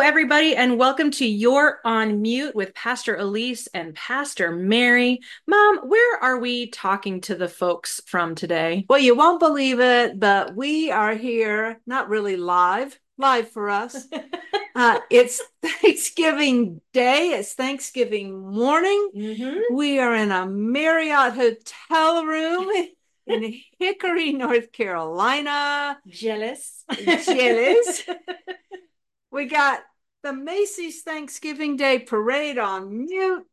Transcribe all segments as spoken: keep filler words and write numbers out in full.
everybody, and welcome to You're on Mute with Pastor Elise and Pastor Mary. Mom, where are we talking to the folks from today? Well, you won't believe it, but we are here, not really live, live for us. Uh, it's Thanksgiving Day. It's Thanksgiving morning. Mm-hmm. We are in a Marriott hotel room in Hickory, North Carolina. Jealous. Jealous. We got the Macy's Thanksgiving Day Parade on mute.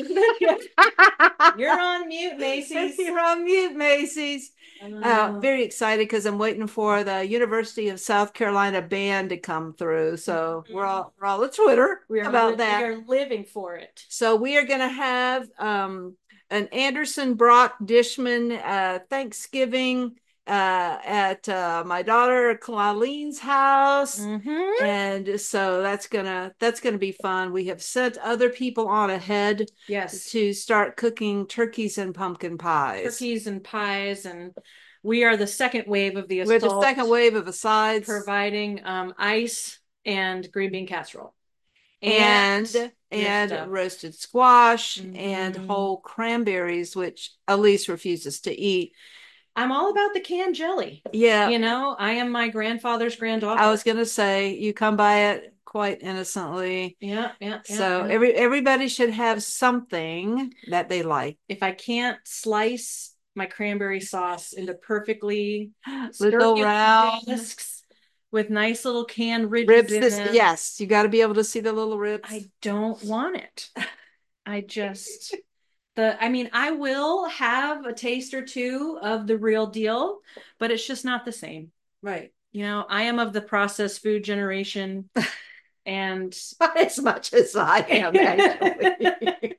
You're on mute, Macy's. You're on mute, Macy's. Uh, very excited because I'm waiting for the University of South Carolina band to come through. So we're all we're all on Twitter we are about li- that. We are living for it. So we are going to have um, an Anderson Brock Dishman uh, Thanksgiving uh, at uh, my daughter Colleen's house, mm-hmm. and so that's gonna that's gonna be fun. We have sent other people on ahead, yes, to start cooking turkeys and pumpkin pies. Turkeys and pies, and we are the second wave of the assault. We're the second wave of asides, providing um, ice and green bean casserole, and and, and roasted squash, mm-hmm. and whole cranberries, which Elise refuses to eat. I'm all about the canned jelly. Yeah. You know, I am my grandfather's granddaughter. I was going to say, you come by it quite innocently. Yeah, yeah. yeah so yeah. every everybody should have something that they like. If I can't slice my cranberry sauce into perfectly little round discs with nice little canned ribs, ribs in this, them, yes, you got to be able to see the little ribs. I don't want it. I just... The, I mean, I will have a taste or two of the real deal, but it's just not the same. Right. You know, I am of the processed food generation, and not as much as I am, actually.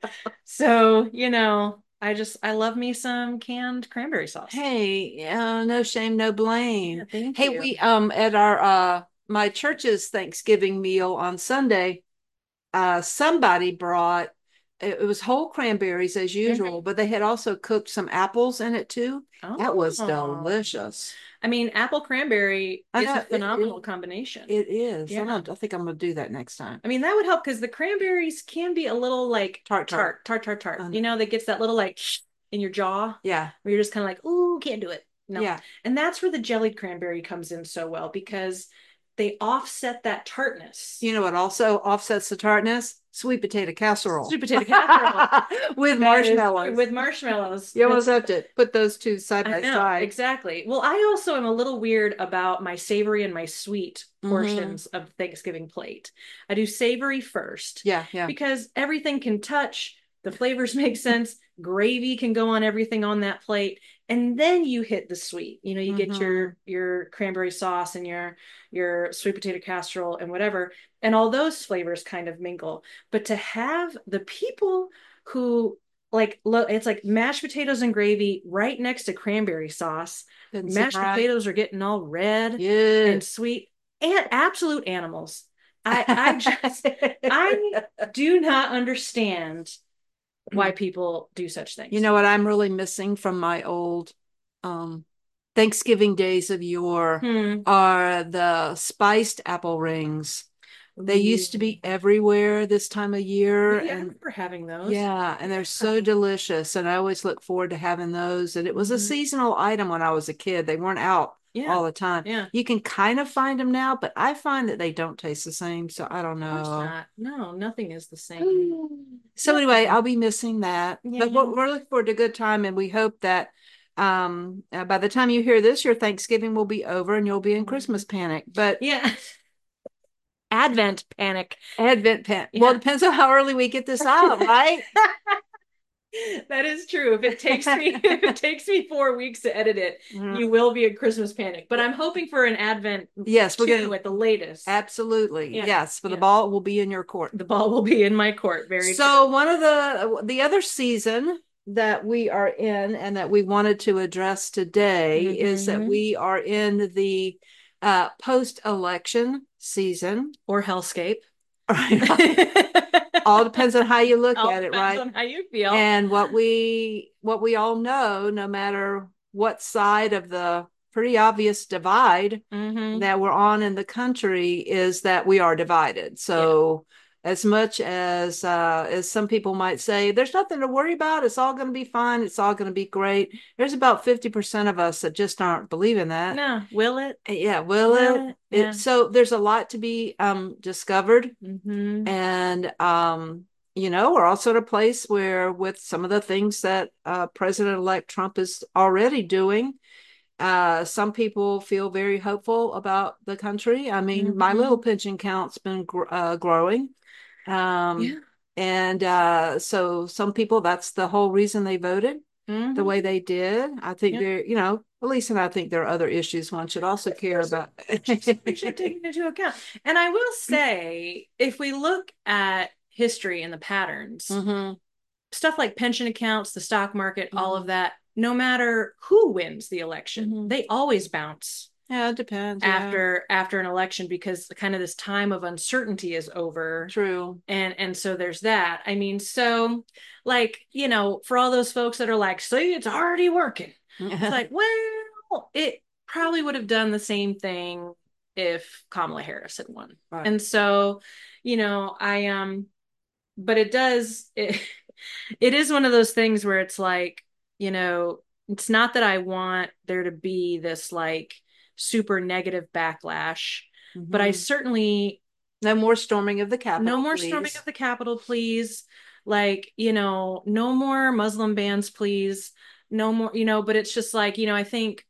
So, you know, I just, I love me some canned cranberry sauce. Hey, uh, no shame, no blame. Yeah, thank hey, you. we, um, at our, uh, my church's Thanksgiving meal on Sunday, uh, somebody brought, it was whole cranberries as usual, mm-hmm. but they had also cooked some apples in it too. Oh. That was delicious. I mean, apple cranberry is a phenomenal it, it, combination. It is. Yeah. I, don't, I think I'm going to do that next time. I mean, that would help because the cranberries can be a little like tart, tart, tart, tart, tart. Um, you know, that gets that little like in your jaw. Yeah. Where you're just kind of like, ooh, can't do it. No. Yeah. And that's where the jellied cranberry comes in so well because they offset that tartness. You know what also offsets the tartness? Sweet potato casserole. Sweet potato casserole. with marshmallows. Is, with marshmallows. You almost have to put those two side by side. Exactly. Well, I also am a little weird about my savory and my sweet portions mm-hmm. of Thanksgiving plate. I do savory first. Yeah, yeah. Because everything can touch, the flavors make sense, gravy can go on everything on that plate, and then you hit the sweet. You know, you mm-hmm. get your your cranberry sauce and your your sweet potato casserole and whatever, and all those flavors kind of mingle. But to have the people who like, it's like mashed potatoes and gravy right next to cranberry sauce. That's mashed right. Potatoes are getting all red yes. and sweet, and absolute animals. I I just I do not understand why people do such things. You know what I'm really missing from my old um, Thanksgiving days of yore hmm. are the spiced apple rings. They used to be everywhere this time of year. Yeah, and I remember having those. Yeah, and they're so delicious. And I always look forward to having those. And it was a mm-hmm. seasonal item when I was a kid. They weren't out yeah. all the time. Yeah. You can kind of find them now, but I find that they don't taste the same. So I don't know. Of course not. No, nothing is the same. So anyway, I'll be missing that. Yeah. But we're looking forward to a good time. And we hope that um, uh, by the time you hear this, your Thanksgiving will be over and you'll be in Christmas panic. But yeah. Advent panic. Advent panic. Yeah. Well, it depends on how early we get this out, right? That is true. If it takes me if it takes me four weeks to edit it, mm-hmm. you will be in Christmas panic. But I'm hoping for an Advent yes, we're going at the latest. Absolutely. Yeah. Yes. But yeah. the ball will be in your court. The ball will be in my court. Very so true. One of the the other season that we are in and that we wanted to address today mm-hmm. is that we are in the uh, post-election season or hellscape. All depends on how you look all at it, right? On how you feel. And what we what we all know, no matter what side of the pretty obvious divide Mm-hmm. that we're on in the country is that we are divided. So yeah. as much as uh, as some people might say, there's nothing to worry about. It's all going to be fine. It's all going to be great. There's about fifty percent of us that just aren't believing that. No, will it? Yeah, will, will it? it? Yeah. It, so there's a lot to be um, discovered. Mm-hmm. And, um, you know, we're also at a place where with some of the things that uh, President-elect Trump is already doing, uh, some people feel very hopeful about the country. I mean, mm-hmm. my little pension count's been gr- uh, growing. Um, yeah. And uh, so some people, that's the whole reason they voted mm-hmm. the way they did. I think yep. they're, you know, Elise and I think there are other issues one should also care about. We should take into account. And I will say, if we look at history and the patterns, mm-hmm. stuff like pension accounts, the stock market, mm-hmm. all of that, no matter who wins the election, mm-hmm. they always bounce. Yeah, it depends. After yeah. after an election, because kind of this time of uncertainty is over. True. And and so there's that. I mean, so like, you know, for all those folks that are like, see, it's already working. It's like, well, it probably would have done the same thing if Kamala Harris had won. Right. And so, you know, I um, but it does it, it is one of those things where it's like, you know, it's not that I want there to be this like super negative backlash, mm-hmm. but I certainly no more storming of the Capitol. No more please. storming of the Capitol, please. Like, you know, no more Muslim bans, please. No more, you know, but it's just like, you know, I think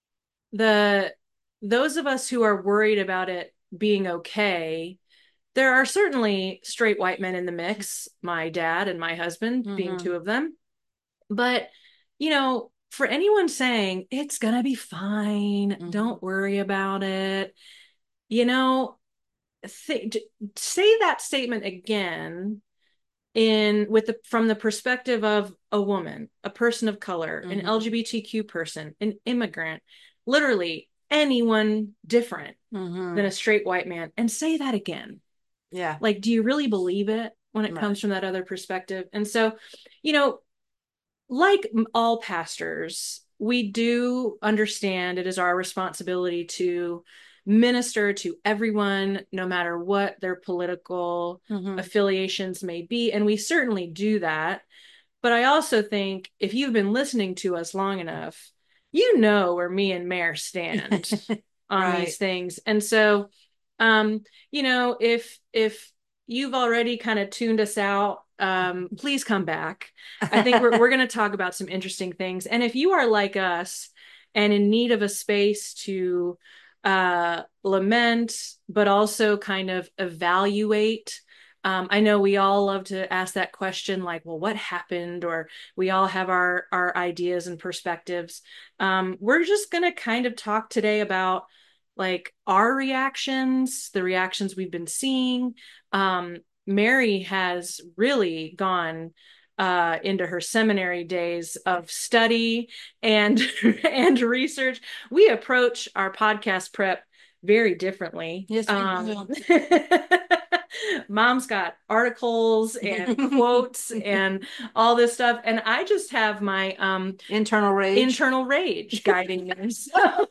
the those of us who are worried about it being okay, there are certainly straight white men in the mix, my dad and my husband mm-hmm. being two of them. But, you know, for anyone saying it's gonna be fine, mm-hmm. don't worry about it, you know, th- say that statement again in with the from the perspective of a woman, a person of color, mm-hmm. an L G B T Q person, an immigrant, literally anyone different mm-hmm. than a straight white man, and say that again. Yeah. Like, do you really believe it when it right. comes from that other perspective? And so, you know, like all pastors, we do understand it is our responsibility to minister to everyone, no matter what their political mm-hmm. affiliations may be. And we certainly do that. But I also think if you've been listening to us long enough, you know where me and Mare stand on right. these things. And so, um, you know, if if you've already kind of tuned us out, um, please come back. I think we're we're going to talk about some interesting things. And if you are like us and in need of a space to uh, lament, but also kind of evaluate. Um, I know we all love to ask that question, like, well, what happened? Or we all have our, our ideas and perspectives. Um, we're just going to kind of talk today about like our reactions, the reactions we've been seeing. Um, Mary has really gone uh, into her seminary days of study and and research. We approach our podcast prep very differently. Yes, um, Mom's got articles and quotes and all this stuff, and I just have my um, internal rage, internal rage guiding me. So.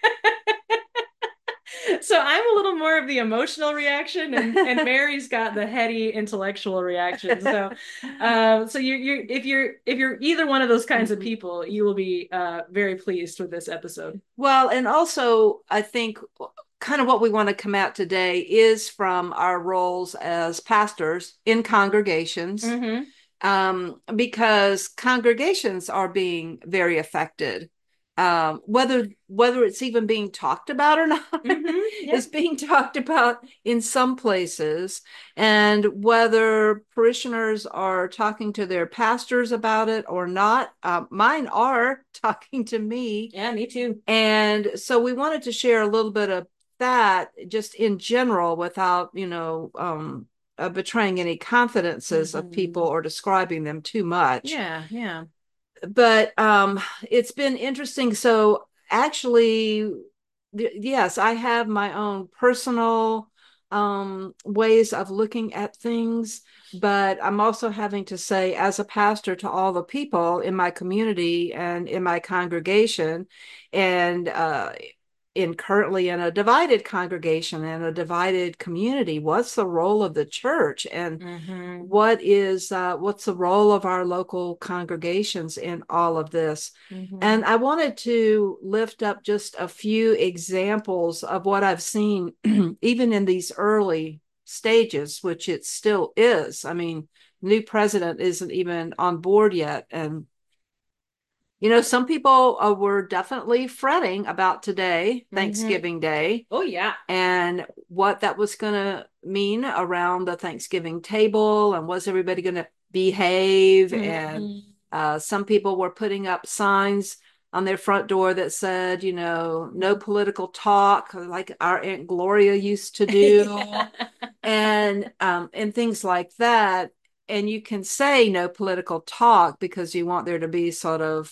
So I'm a little more of the emotional reaction, and, and Mary's got the heady intellectual reaction. So, uh, so you you if you're if you're either one of those kinds mm-hmm. of people, you will be uh, very pleased with this episode. Well, and also I think kind of what we want to come out today is from our roles as pastors in congregations, mm-hmm. um, because congregations are being very affected. Um, whether whether it's even being talked about or not, mm-hmm, yeah. is being talked about in some places, and whether parishioners are talking to their pastors about it or not. Uh, mine are talking to me. Yeah, me too. And so we wanted to share a little bit of that, just in general, without you know um, uh, betraying any confidences mm-hmm. of people or describing them too much. Yeah, yeah. But um, it's been interesting. So actually, th- yes, I have my own personal um, ways of looking at things. But I'm also having to say, as a pastor, to all the people in my community and in my congregation, and uh, in currently in a divided congregation and a divided community, what's the role of the church, and Mm-hmm. what is uh, what's the role of our local congregations in all of this? Mm-hmm. And I wanted to lift up just a few examples of what I've seen, even in these early stages, which it still is. I mean, new president isn't even on board yet. And, you know, some people uh, were definitely fretting about today, Mm-hmm. Thanksgiving Day, Oh yeah. and what that was going to mean around the Thanksgiving table, and was everybody going to behave? And Mm-hmm. uh, some people were putting up signs on their front door that said, you know, no political talk, like our Aunt Gloria used to do, and um, and things like that. And you can say no political talk because you want there to be sort of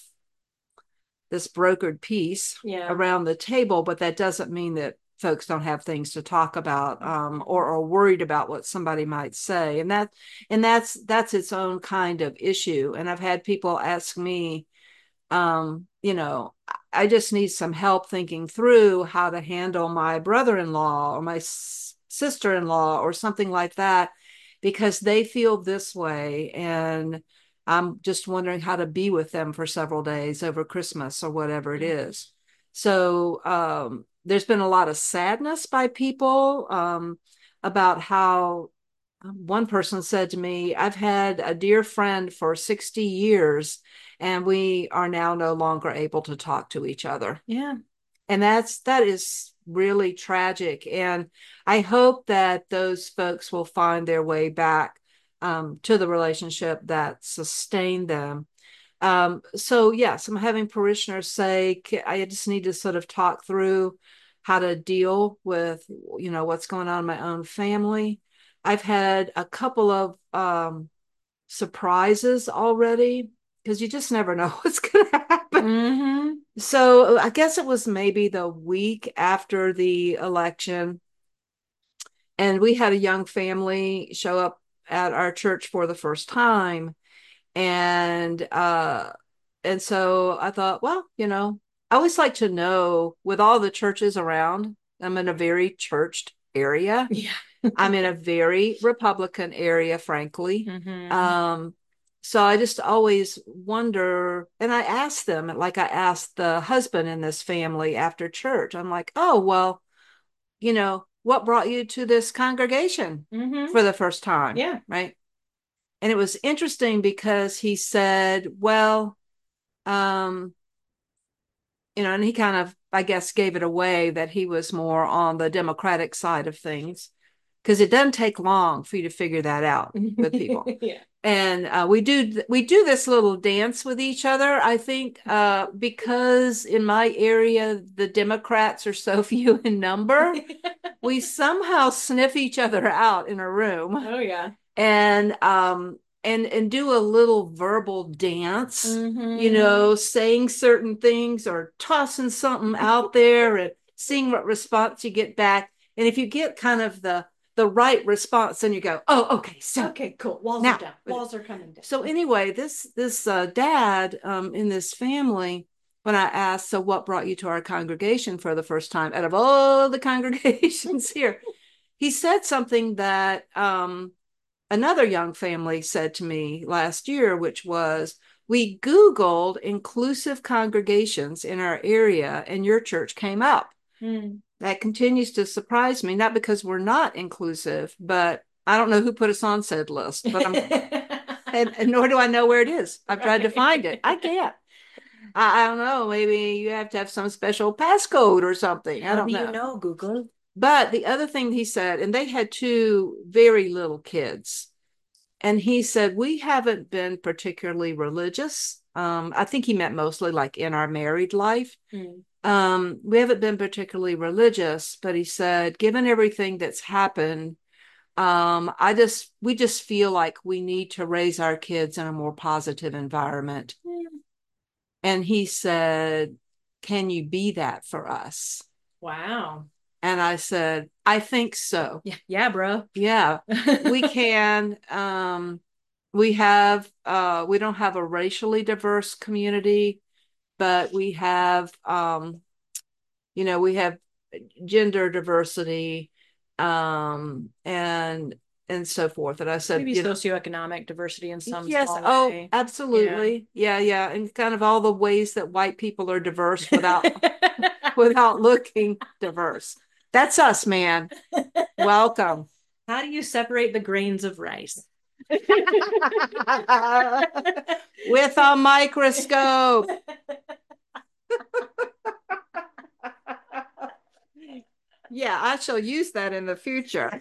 this brokered peace Yeah. around the table, but that doesn't mean that folks don't have things to talk about, um, or are worried about what somebody might say. And that and that's that's its own kind of issue. And I've had people ask me, um, you know, I just need some help thinking through how to handle my brother-in-law or my s- sister-in-law or something like that, because they feel this way. And I'm just wondering how to be with them for several days over Christmas or whatever it is. So um, there's been a lot of sadness by people, um, about how one person said to me, I've had a dear friend for sixty years, and we are now no longer able to talk to each other. Yeah. And that's that is really tragic. And I hope that those folks will find their way back, um, to the relationship that sustained them. Um, so yes, I'm having parishioners say, I just need to sort of talk through how to deal with, you know, what's going on in my own family. I've had a couple of um, surprises already, because you just never know what's going to happen. Mm-hmm. So I guess it was maybe the week after the election, and we had a young family show up at our church for the first time. And uh and so I thought, well, you know, I always like to know, with all the churches around, I'm in a very churched area. Yeah. I'm in a very Republican area, frankly. Mm-hmm. Um, so I just always wonder, and I asked them, like I asked the husband in this family after church, I'm like, oh, well, you know, what brought you to this congregation Mm-hmm. for the first time? Yeah. Right. And it was interesting because he said, well, um, you know, and he kind of, I guess, gave it away that he was more on the Democratic side of things, because it doesn't take long for you to figure that out with people. Yeah. And uh, we do we do this little dance with each other. I think uh, because in my area the Democrats are so few in number, we somehow sniff each other out in a room, Oh yeah. and um and and do a little verbal dance, you Mm-hmm. know, saying certain things or tossing something out there and seeing what response you get back. And if you get kind of the the right response, then you go, oh, okay, so Okay, cool. Walls are now. down. Walls are coming down. So anyway, this this uh, dad, um, in this family, when I asked, so what brought you to our congregation for the first time out of all the congregations here, he said something that um, another young family said to me last year, which was, we Googled inclusive congregations in our area and your church came up. Mm. That continues to surprise me, not because we're not inclusive, but I don't know who put us on said list, but I'm, and, and nor do I know where it is. I've tried to find it. I can't. I, I don't know. Maybe you have to have some special passcode or something. I How don't do you know. know, Google? But the other thing he said, and they had two very little kids, and he said, we haven't been particularly religious. Um, I think he meant mostly like in our married life. Mm. Um, we haven't been particularly religious, but he said, given everything that's happened, um, I just, we just feel like we need to raise our kids in a more positive environment. Mm. And he said, can you be that for us? Wow. And I said, I think so. Yeah, yeah, bro. Yeah, we can. Um, we have, uh, we don't have a racially diverse community, but we have, um, you know, we have gender diversity, um, and and so forth. And I said, Maybe you know, socioeconomic diversity in some yes, small oh, way. Yeah. absolutely. Yeah, yeah. And kind of all the ways that white people are diverse without without looking diverse. That's us, man. Welcome. How do you separate the grains of rice? With a microscope. Yeah, I shall use that in the future.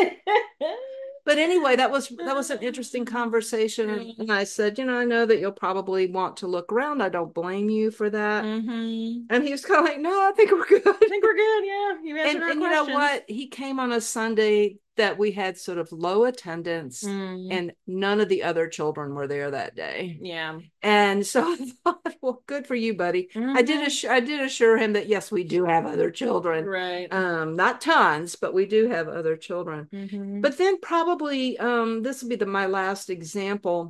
But anyway, that was that was an interesting conversation. And, and I said, you know, I know that you'll probably want to look around. I don't blame you for that. Mm-hmm. And he was kind of like, no, I think we're good. I think we're good. Yeah, you answered And our and you know questions. what? He came on a Sunday that we had sort of low attendance, Mm. and none of the other children were there that day. Yeah. And so I thought, well, good for you, buddy. Mm-hmm. I did assure, I did assure him that yes, we do have other children. Right. Um, not tons, but we do have other children. Mm-hmm. But then probably um, this will be the my last example.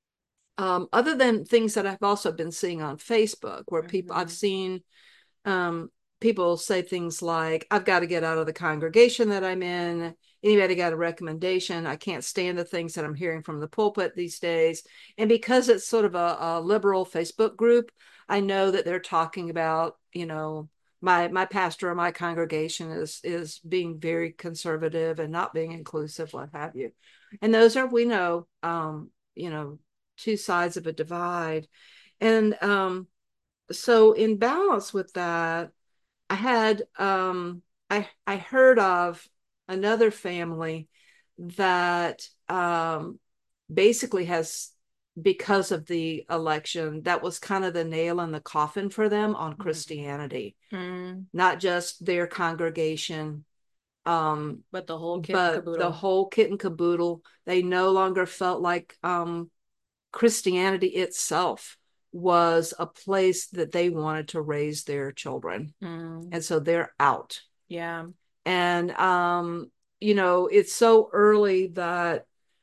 Um, other than things that I've also been seeing on Facebook, where Mm-hmm. people I've seen um, people say things like, I've got to get out of the congregation that I'm in. Anybody got a recommendation? I can't stand the things that I'm hearing from the pulpit these days. And because it's sort of a, a liberal Facebook group, I know that they're talking about, you know, my my pastor or my congregation is is being very conservative and not being inclusive, what have you. And those are, we know, um, you know, two sides of a divide. And um, so in balance with that, I had um I I heard of another family that um basically has, because of the election, that was kind of the nail in the coffin for them on Christianity. Mm. Not just their congregation, um, But the whole kit and but caboodle. the whole kit and caboodle. They no longer felt like um Christianity itself was a place that they wanted to raise their children. Mm. And so they're out. Yeah. And um, you know, it's so early that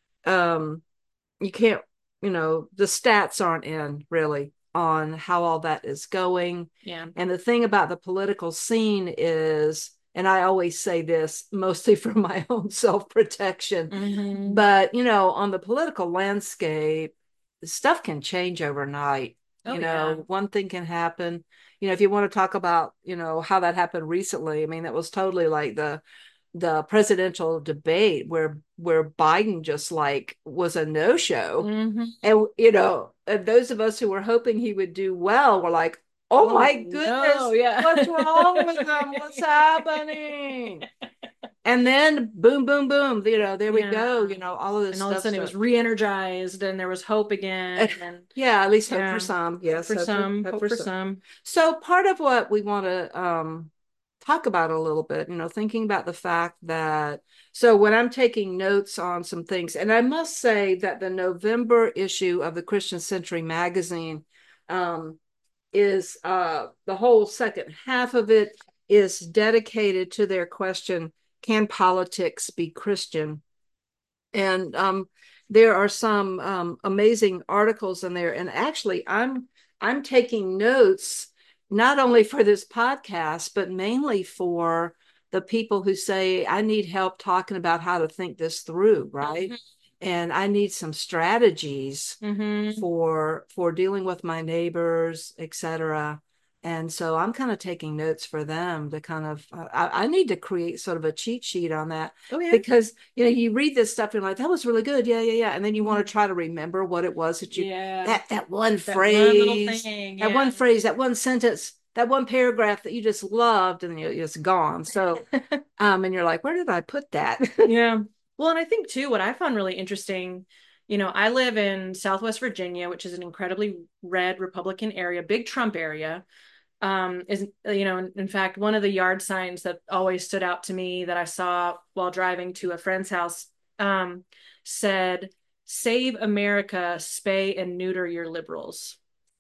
um you can't, you know, the stats aren't in really on how all that is going. Yeah. And the thing about the political scene is, and I always say this mostly for my own self-protection, Mm-hmm. but you know, on the political landscape, stuff can change overnight. Oh, You know, yeah. one thing can happen. You know, if you want to talk about, you know, how that happened recently, I mean, that was totally like the the presidential debate where where Biden just like was a no-show. Mm-hmm. And you know, and those of us who were hoping he would do well were like, oh, oh my goodness, no, yeah. what's wrong with him? What's happening? And then boom, boom, boom, you know, there yeah. we go. You know, all of this and all of a sudden stuff it was re-energized and there was hope again. And yeah, at least hope yeah. for some. Yes, hope for hope some, for, hope, hope for some. some. So part of what we want to um talk about a little bit, you know, thinking about the fact that, so when I'm taking notes on some things, and I must say that the November issue of the Christian Century magazine um, is uh, the whole second half of it is dedicated to their question, can politics be Christian? And um, there are some um, amazing articles in there. And actually, I'm I'm taking notes not only for this podcast, but mainly for the people who say, I need help talking about how to think this through, right? Mm-hmm. And I need some strategies mm-hmm. for for dealing with my neighbors, et cetera. And so I'm kind of taking notes for them to kind of, uh, I, I need to create sort of a cheat sheet on that. Oh, yeah. Because, you know, you read this stuff and you're like, that was really good. Yeah, yeah, yeah. And then you want to try to remember what it was that you, yeah. that, that one that phrase, one thing, yeah. that one phrase, that one sentence, that one paragraph that you just loved and it's gone. So, um, and you're like, where did I put that? Yeah. Well, and I think too, what I found really interesting, you know, I live in Southwest Virginia, which is an incredibly red Republican area, big Trump area. Um, is, you know, in, in fact, one of the yard signs that always stood out to me that I saw while driving to a friend's house um, said, "Save America, spay and neuter your liberals."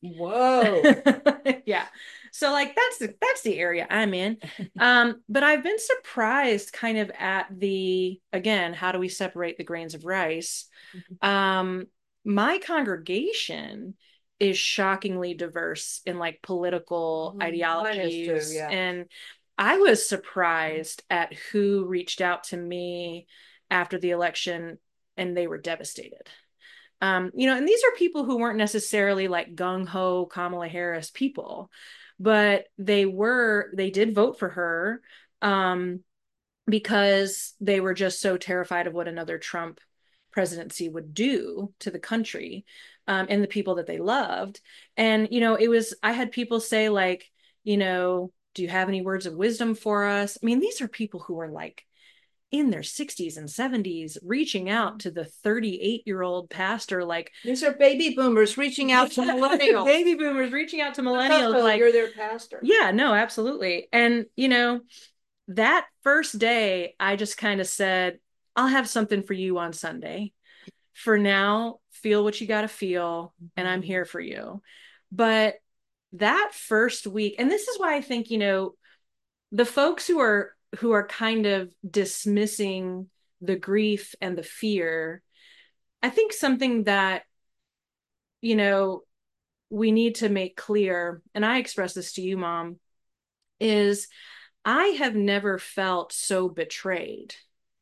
Whoa. Yeah. So like that's the that's the area I'm in. Um, but I've been surprised kind of at the, again, how do we separate the grains of rice? Um, my congregation is shockingly diverse in like political Mhm. Mine is ideologies. too, yeah. And I was surprised at who reached out to me after the election and they were devastated. Um, you know, and these are people who weren't necessarily like gung ho Kamala Harris people, but they were, they did vote for her um, because they were just so terrified of what another Trump presidency would do to the country um, and the people that they loved. And, you know, it was, I had people say, like, you know, do you have any words of wisdom for us? I mean, these are people who are like, in their sixties and seventies reaching out to the thirty-eight year old pastor, like these are baby boomers reaching out to millennials. Baby boomers reaching out to millennials, like you're their pastor. Yeah, no, absolutely. And you know, that first day I just kind of said, I'll have something for you on Sunday. For now, feel what you got to feel, and I'm here for you. But that first week, and this is why I think, you know, the folks who are who are kind of dismissing the grief and the fear, I think something that, you know, we need to make clear, and I express this to you, Mom, is I have never felt so betrayed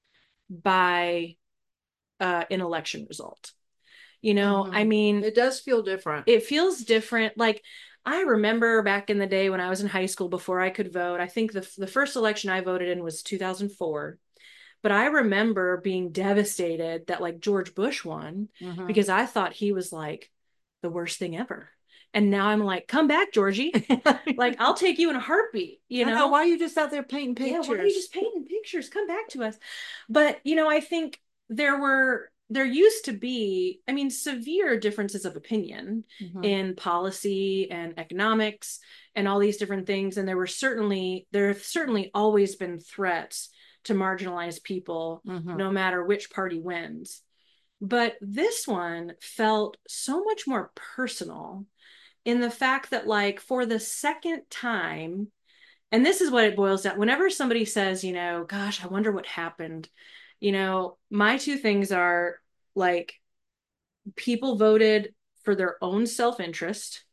by uh, an election result. You know, mm-hmm. I mean, it does feel different. It feels different. Like, I remember back in the day when I was in high school before I could vote, I think the, the first election I voted in was two thousand four. But I remember being devastated that like George Bush won mm-hmm. because I thought he was like the worst thing ever. And now I'm like, come back, Georgie. Like, I'll take you in a heartbeat. You know? know, why are you just out there painting pictures? Yeah, why are you just painting pictures? Come back to us. But, you know, I think there were, there used to be, I mean, severe differences of opinion mm-hmm. in policy and economics and all these different things. And there were certainly, there have certainly always been threats to marginalized people, mm-hmm. no matter which party wins. But this one felt so much more personal in the fact that, like, for the second time, and this is what it boils down, whenever somebody says, you know, gosh, I wonder what happened, you know, my two things are like, people voted for their own self-interest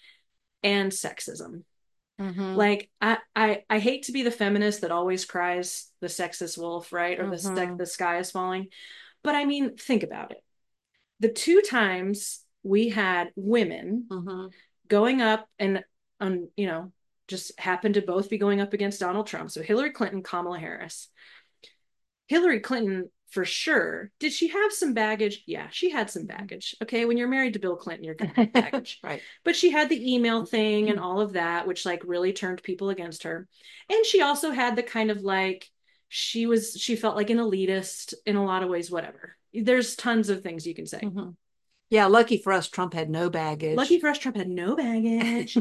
and sexism. Mm-hmm. Like, I, I I hate to be the feminist that always cries the sexist wolf, right? Or mm-hmm. the, the sky is falling. But I mean, think about it. The two times we had women mm-hmm. going up and, um, you know, just happened to both be going up against Donald Trump. So Hillary Clinton, Kamala Harris. Hillary Clinton, for sure. Did she have some baggage? Yeah, she had some baggage. Okay, when you're married to Bill Clinton, you're gonna have baggage. Right. But she had the email thing and all of that, which like really turned people against her. And she also had the kind of like, she was, she felt like an elitist in a lot of ways, whatever. There's tons of things you can say. Mm-hmm. Yeah, lucky for us, Trump had no baggage. Lucky for us, Trump had no baggage.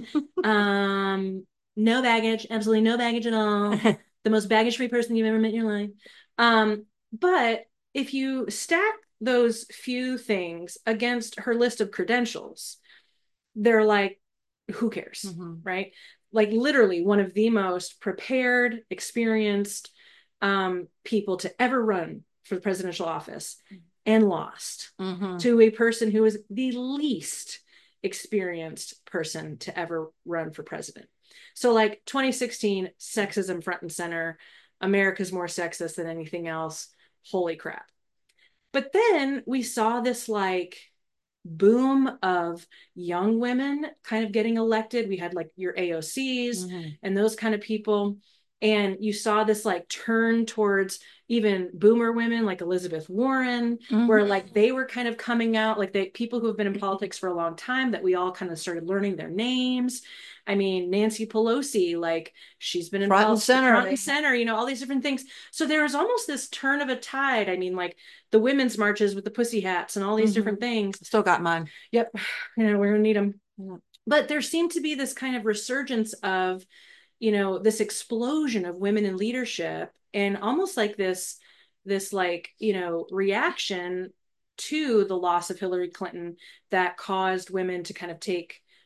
um, no baggage, absolutely no baggage at all. The most baggage-free person you've ever met in your life. Um, but if you stack those few things against her list of credentials, they're like, who cares, mm-hmm. right? Like, literally one of the most prepared, experienced um, people to ever run for the presidential office, and lost mm-hmm. to a person who was the least experienced person to ever run for president. So like twenty sixteen, sexism front and center. America's more sexist than anything else. Holy crap. But then we saw this like boom of young women kind of getting elected. We had like your A O Cs mm-hmm. and those kind of people. And you saw this like turn towards even boomer women like Elizabeth Warren, mm-hmm. where like they were kind of coming out, like they people who have been in politics for a long time, that we all kind of started learning their names. I mean, Nancy Pelosi, like she's been in front politics, and center, front and center, you know, all these different things. So there was almost this turn of a tide. I mean, like the women's marches with the pussy hats and all these mm-hmm. different things. Still got mine. Yep. You know, we're gonna need them. Yeah. But there seemed to be this kind of resurgence of, you know, this explosion of women in leadership, and almost like this, this like, you know, reaction to the loss of Hillary Clinton that caused women to kind of take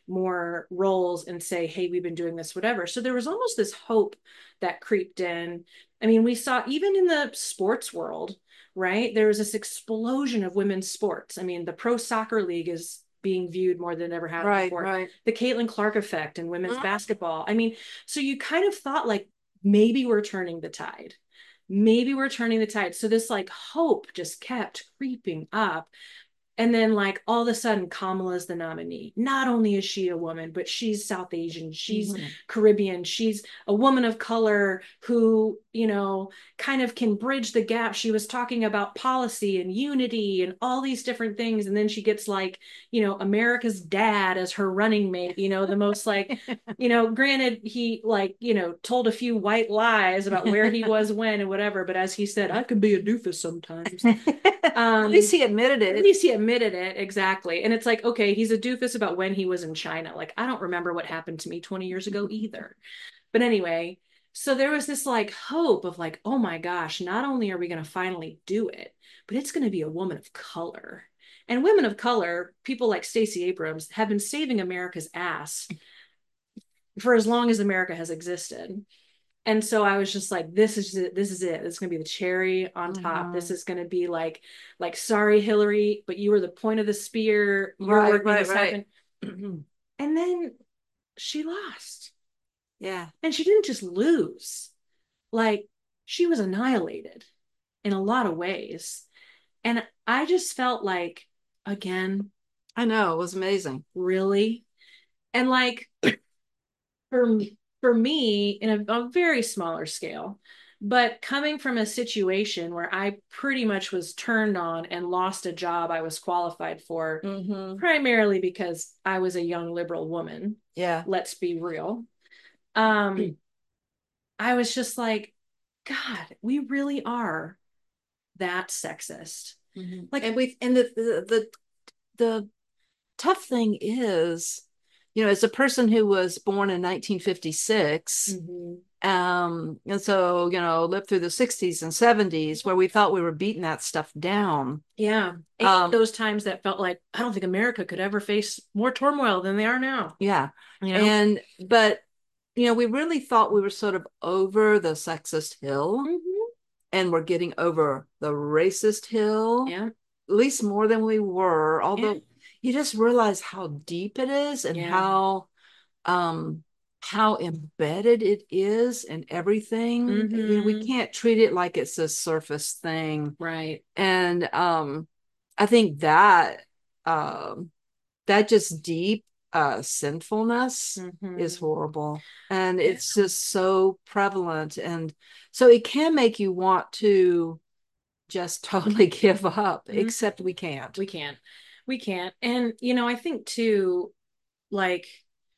more roles and say, hey, we've been doing this, whatever. So there was almost this hope that creeped in. I mean, we saw even in the sports world, right? There was this explosion of women's sports. I mean, the Pro Soccer League is being viewed more than it ever has right, before. right. The Caitlin Clark effect in women's mm-hmm. basketball. I mean, so you kind of thought like maybe we're turning the tide. Maybe we're turning the tide. So this like hope just kept creeping up. And then, like, all of a sudden, Kamala's the nominee. Not only is she a woman, but she's South Asian, she's mm-hmm. Caribbean, she's a woman of color who, you know, kind of can bridge the gap. She was talking about policy and unity and all these different things. And then she gets, like, you know, America's dad as her running mate, you know, the most, like, you know, granted, he, like, you know, told a few white lies about where he was when and whatever. But as he said, I can be a doofus sometimes. Um, at least he admitted it. At least he admitted it, exactly. And it's like, okay, he's a doofus about when he was in China. Like, I don't remember what happened to me twenty years ago either. But anyway, so there was this like hope of like, oh my gosh, not only are we going to finally do it, but it's going to be a woman of color. And women of color, people like Stacey Abrams, have been saving America's ass for as long as America has existed. And so I was just like, this is it. This is it. It's going to be the cherry on top. Mm-hmm. This is going to be like, like, sorry, Hillary, but you were the point of the spear. You're right, working right, this right. happen. And then she lost. Yeah. And she didn't just lose. Like, she was annihilated in a lot of ways. And I just felt like, again. I know. It was amazing. Really? And like, for me, for me in a, a very smaller scale, but coming from a situation where I pretty much was turned on and lost a job I was qualified for, mm-hmm. primarily because I was a young liberal woman. Yeah. Let's be real. Um, I was just like, God, we really are that sexist. Mm-hmm. Like, and we, and the, the, the, the tough thing is, you know, as a person who was born in nineteen fifty-six, mm-hmm. um, and so, you know, lived through the sixties and seventies where we thought we were beating that stuff down. Yeah. And um, those times that felt like, I don't think America could ever face more turmoil than they are now. Yeah. You know? And, but, you know, we really thought we were sort of over the sexist hill, mm-hmm. and we're getting over the racist hill. Yeah. At least more than we were, although. Yeah. You just realize how deep it is and yeah. how um how embedded it is in everything. Mm-hmm. You know, we can't treat it like it's a surface thing. Right. And um I think that um that just deep uh sinfulness mm-hmm. is horrible. And yeah. it's just so prevalent. And so it can make you want to just totally give up, mm-hmm. except we can't. We can't. We can't. And, you know, I think too, like,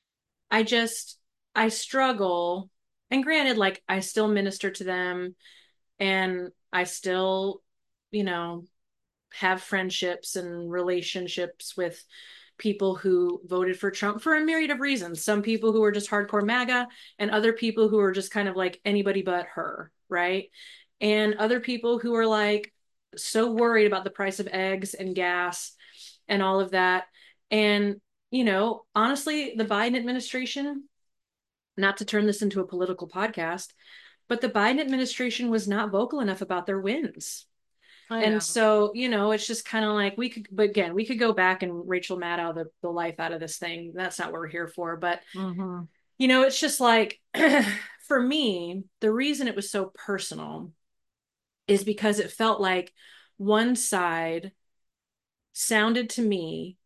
I just, I struggle. And granted, like, I still minister to them and I still, you know, have friendships and relationships with people who voted for Trump for a myriad of reasons. Some people who are just hardcore MAGA and other people who are just kind of like anybody but her, right? And other people who are like so worried about the price of eggs and gas and all of that. And, you know, honestly, the Biden administration, not to turn this into a political podcast, but the Biden administration was not vocal enough about their wins. And so, you know, it's just kind of like we could, but again, we could go back and Rachel Maddow the, the life out of this thing. That's not what we're here for. But, mm-hmm. you know, it's just like, for me, the reason it was so personal is because it felt like one side sounded to me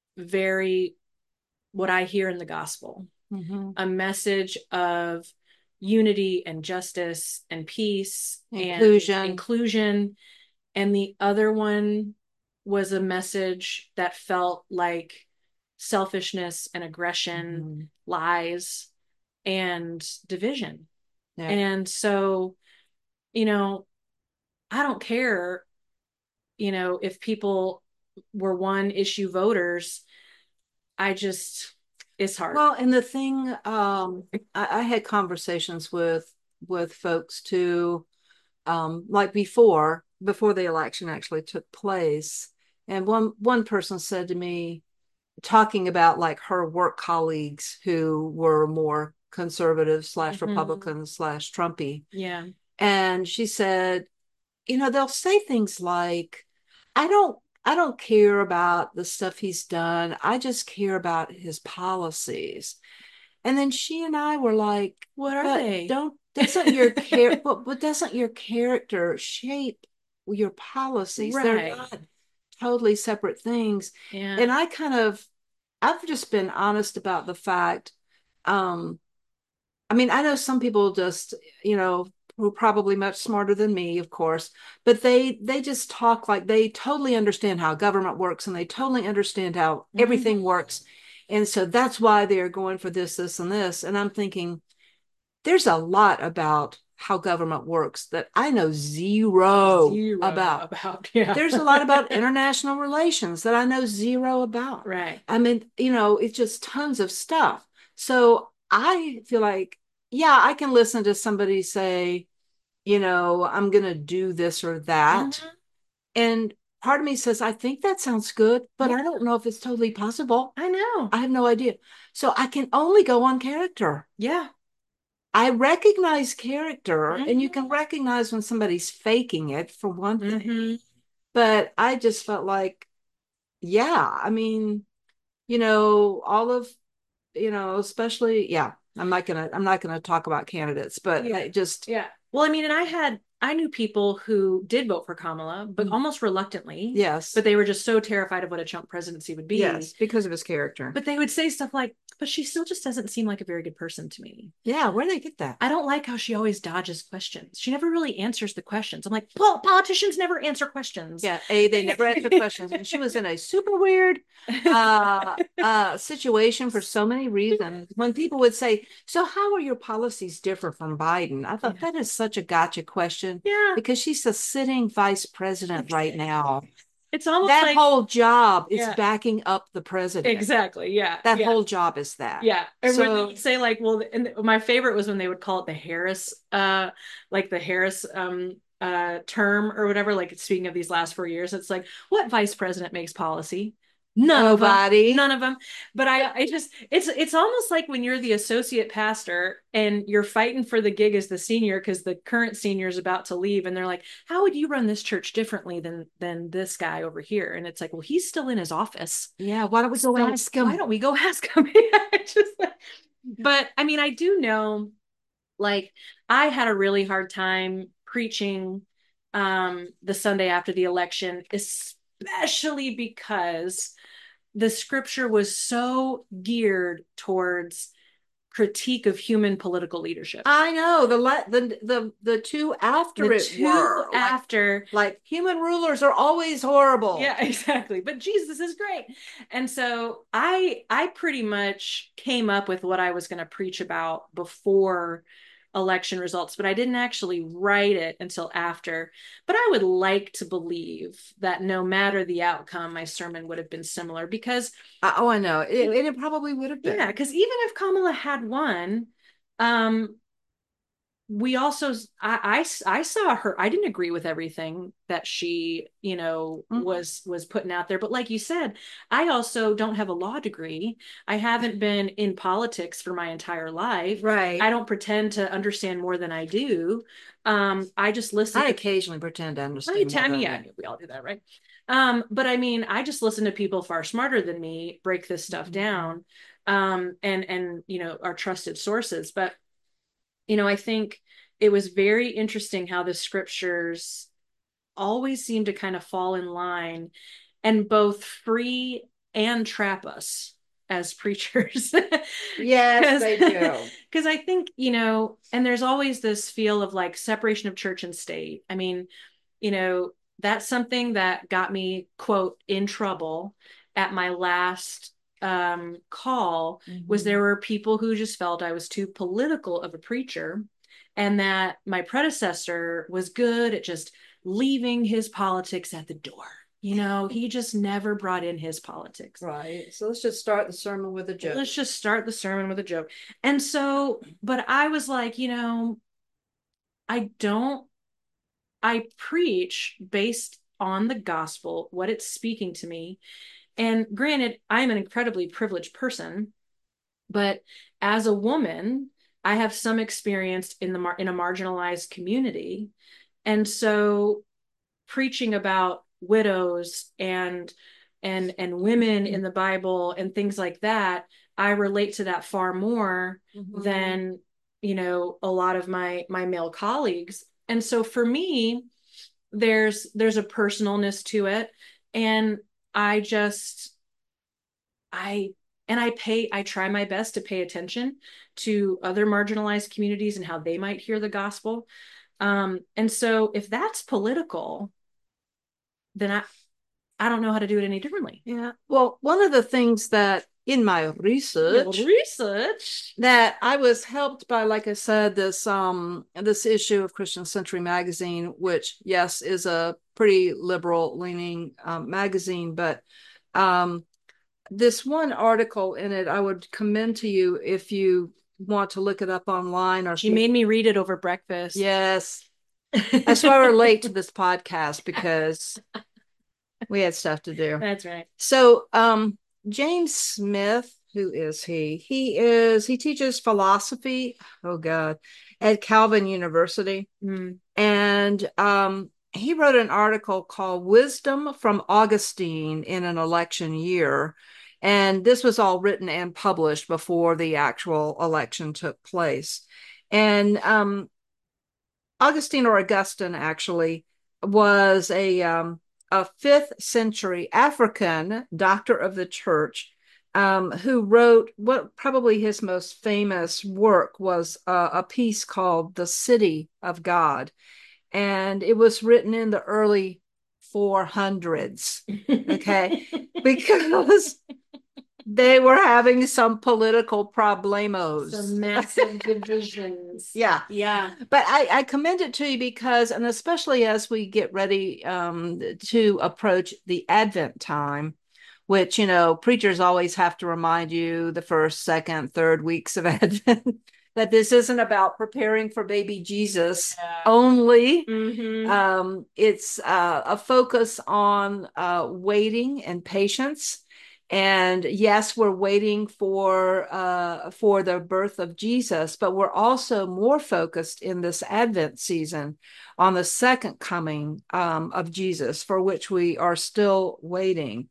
very what I hear in the gospel, mm-hmm. a message of unity and justice and peace, inclusion. and inclusion. And the other one was a message that felt like selfishness and aggression, mm-hmm. lies, and division. Yeah. And so, you know, I don't care, you know, if people were one issue voters. I just, it's hard. Well, and the thing, um, I, I had conversations with, with folks too, um, like before, before the election actually took place. And one, one person said to me, talking about like her work colleagues who were more conservative slash Mhm. Republican slash Trumpy. Yeah. And she said, you know, they'll say things like, I don't I don't care about the stuff he's done. I just care about his policies. And then she and I were like, What are but they? don't doesn't your care but, but doesn't your character shape your policies? They're Right. not totally separate things. Yeah. And I kind of I've just been honest about the fact, um, I mean, I know some people just, you know, who are probably much smarter than me, of course, but they they just talk like they totally understand how government works and they totally understand how Mhm. everything works. And so that's why they're going for this, this, and this. And I'm thinking, there's a lot about how government works that I know zero Zero about. about, yeah. There's a lot about international relations that I know zero about. Right. I mean, you know, it's just tons of stuff. So I feel like, yeah, I can listen to somebody say, you know, I'm going to do this or that. Mhm. And part of me says, I think that sounds good, but Yeah, I don't know if it's totally possible. I know. I have no idea. So I can only go on character. Yeah. I recognize character, and you Mhm. can recognize when somebody's faking it, for one thing. Mhm. But I just felt like, yeah, I mean, you know, all of, you know, especially, yeah, I'm not gonna, I'm not gonna talk about candidates, but Yeah. I just, Yeah. Well, I mean, and I had I knew people who did vote for Kamala, but mm, almost reluctantly, yes, but they were just so terrified of what a Trump presidency would be. yes, because of his character. But they would say stuff like, but she still just doesn't seem like a very good person to me. Yeah, where did they get that? I don't like how she always dodges questions. She never really answers the questions. I'm like, well, politicians never answer questions. Yeah, A, they never answered questions. And she was in a super weird uh uh situation for so many reasons. When people would say, so how are your policies different from Biden? I thought Yeah. that is such a gotcha question Yeah. because she's the sitting vice president right now. It's almost That like, whole job is yeah, backing up the president. exactly. Yeah. That Yeah. whole job is that. Yeah. And when they So would say like, well, and my favorite was when they would call it the Harris, uh, like the Harris um uh term or whatever, like speaking of these last four years, it's like, what vice president makes policy? None of them. nobody. None of them. But I, I just, it's, it's almost like when you're the associate pastor and you're fighting for the gig as the senior because the current senior is about to leave, and they're like, "How would you run this church differently than than this guy over here?" And it's like, "Well, he's still in his office. Yeah, why don't we go So ask why him? don't we go ask him?" Yeah, just, but I mean, I do know, like, I had a really hard time preaching um, the Sunday after the election, especially because the scripture was so geared towards critique of human political leadership. I know the the the the two after The it two were like after, like human rulers are always horrible. yeah, exactly. But Jesus is great. And so I I pretty much came up with what I was going to preach about before election results, but I didn't actually write it until after. But I would like to believe that no matter the outcome, my sermon would have been similar because, Uh, oh, I know. It, it probably would have been. yeah, because even if Kamala had won, um, we also I, I I saw her. I didn't agree with everything that she, you know, Mhm. was was putting out there, but like you said, I also don't have a law degree. I haven't been in politics for my entire life. I Right. don't pretend to understand more than I do. um I just listen I to, occasionally pretend to I, understand more I mean, than yeah, that. we all do that, right? Um but I mean, I just listen to people far smarter than me break this stuff down, um and and you know, our trusted sources. But you know, I think it was very interesting how the scriptures always seem to kind of fall in line and both free and trap us as preachers. Yes, Because they do. because I think, you know, and there's always this feel of like separation of church and state. I mean, you know, that's something that got me, quote, in trouble at my last um call, was there Mhm. were people who just felt I was too political of a preacher, and that my predecessor was good at just leaving his politics at the door. You know, he just never brought in his politics. Right. So let's just start the sermon with a joke. Let's just start the sermon with a joke. And so, but I was like, you know, I don't, I preach based on the gospel, what it's speaking to me. And granted, I'm an incredibly privileged person, but as a woman, I have some experience in the mar- in a marginalized community. And so preaching about widows and and and women in the Bible and things like that, I relate to that far more mm-hmm. than, you know, a lot of my my male colleagues. And so for me, there's there's a personalness to it. And I just I and I pay I try my best to pay attention to other marginalized communities and how they might hear the gospel. Um, and so if that's political, then I I don't know how to do it any differently. Yeah. Well, one of the things that in my research research that I was helped by, like I said, this um this issue of Christian Century magazine, which yes is a pretty liberal leaning um, magazine, but um this one article in it I would commend to you if you want to look it up online. Or she made me read it over breakfast. Yes. That's why we're late to this podcast, because we had stuff to do. That's right. So um James Smith, who is he? He is he teaches philosophy, oh God, at Calvin University. Mm. And um he wrote an article called Wisdom from Augustine in an Election Year. And this was all written and published before the actual election took place. And um, Augustine, or Augustine, actually, was a, um, a fifth century African doctor of the church um, who wrote what probably his most famous work was uh, a piece called The City of God. And it was written in the early four hundreds, okay? Because they were having some political problemos. Some massive divisions. Yeah. Yeah. But I, I commend it to you because, and especially as we get ready um, to approach the Advent time, which, you know, preachers always have to remind you the first, second, third weeks of Advent that this isn't about preparing for baby Jesus yeah. only. Mm-hmm. Um, it's uh, a focus on uh, waiting and patience. And yes, we're waiting for uh, for the birth of Jesus, but we're also more focused in this Advent season on the second coming um, of Jesus, for which we are still waiting.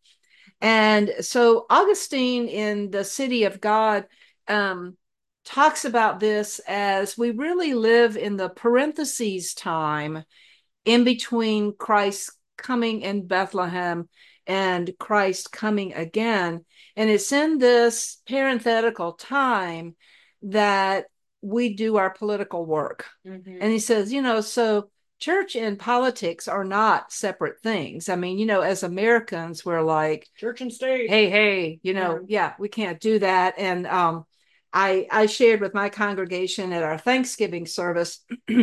And so Augustine in The City of God um, talks about this as we really live in the parentheses time in between Christ's coming in Bethlehem and Christ coming again. And it's in this parenthetical time that we do our political work. Mm-hmm. And he says, you know, so church and politics are not separate things. I mean, you know, as Americans, we're like church and state. Hey, hey, you know, yeah, yeah we can't do that. And um, I, I shared with my congregation at our Thanksgiving service,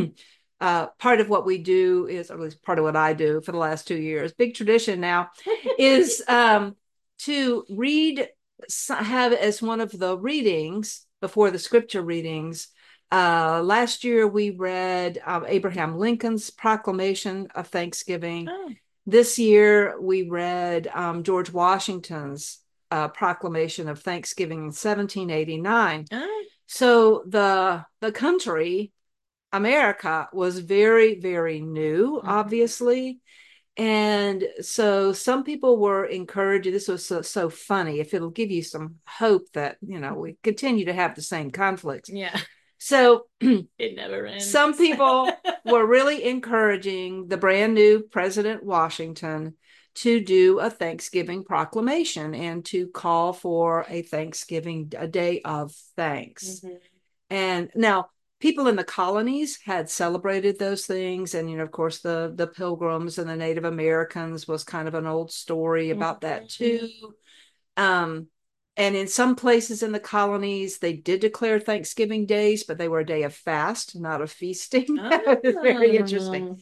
Uh, part of what we do is, or at least part of what I do for the last two years, big tradition now, is um, to read, have as one of the readings before the scripture readings. Uh, last year we read um, Abraham Lincoln's Proclamation of Thanksgiving. Oh. This year we read um, George Washington's uh, Proclamation of Thanksgiving in seventeen eighty-nine. Oh. So the the country, America, was very, very new, mm-hmm. obviously. And so some people were encouraged. This was so, so funny. If it'll give you some hope that, you know, we continue to have the same conflicts. Yeah. So it never ends. Some people were really encouraging the brand new President Washington to do a Thanksgiving proclamation and to call for a Thanksgiving, a day of thanks. Mm-hmm. And now, people in the colonies had celebrated those things. And, you know, of course, the, the Pilgrims and the Native Americans was kind of an old story about mm-hmm. that too. Um, and in some places in the colonies, they did declare Thanksgiving days, but they were a day of fast, not of feasting. Oh. It was very interesting.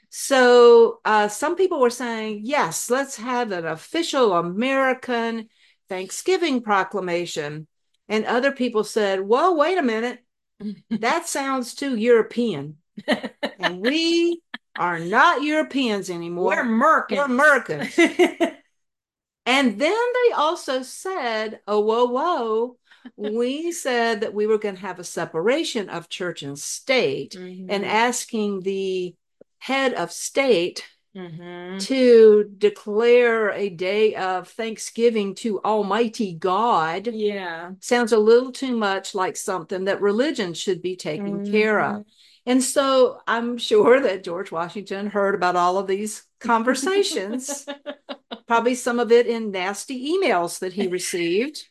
So uh, some people were saying, yes, let's have an official American Thanksgiving proclamation. And other people said, well, wait a minute. That sounds too European. And we are not Europeans anymore. We're Americans. We're Americans. And then they also said, oh, whoa, whoa. We said that we were going to have a separation of church and state, mm-hmm. and asking the head of state mm-hmm. to declare a day of thanksgiving to Almighty God. Yeah. Sounds a little too much like something that religion should be taking mm-hmm. care of. And so I'm sure that George Washington heard about all of these conversations, probably some of it in nasty emails that he received.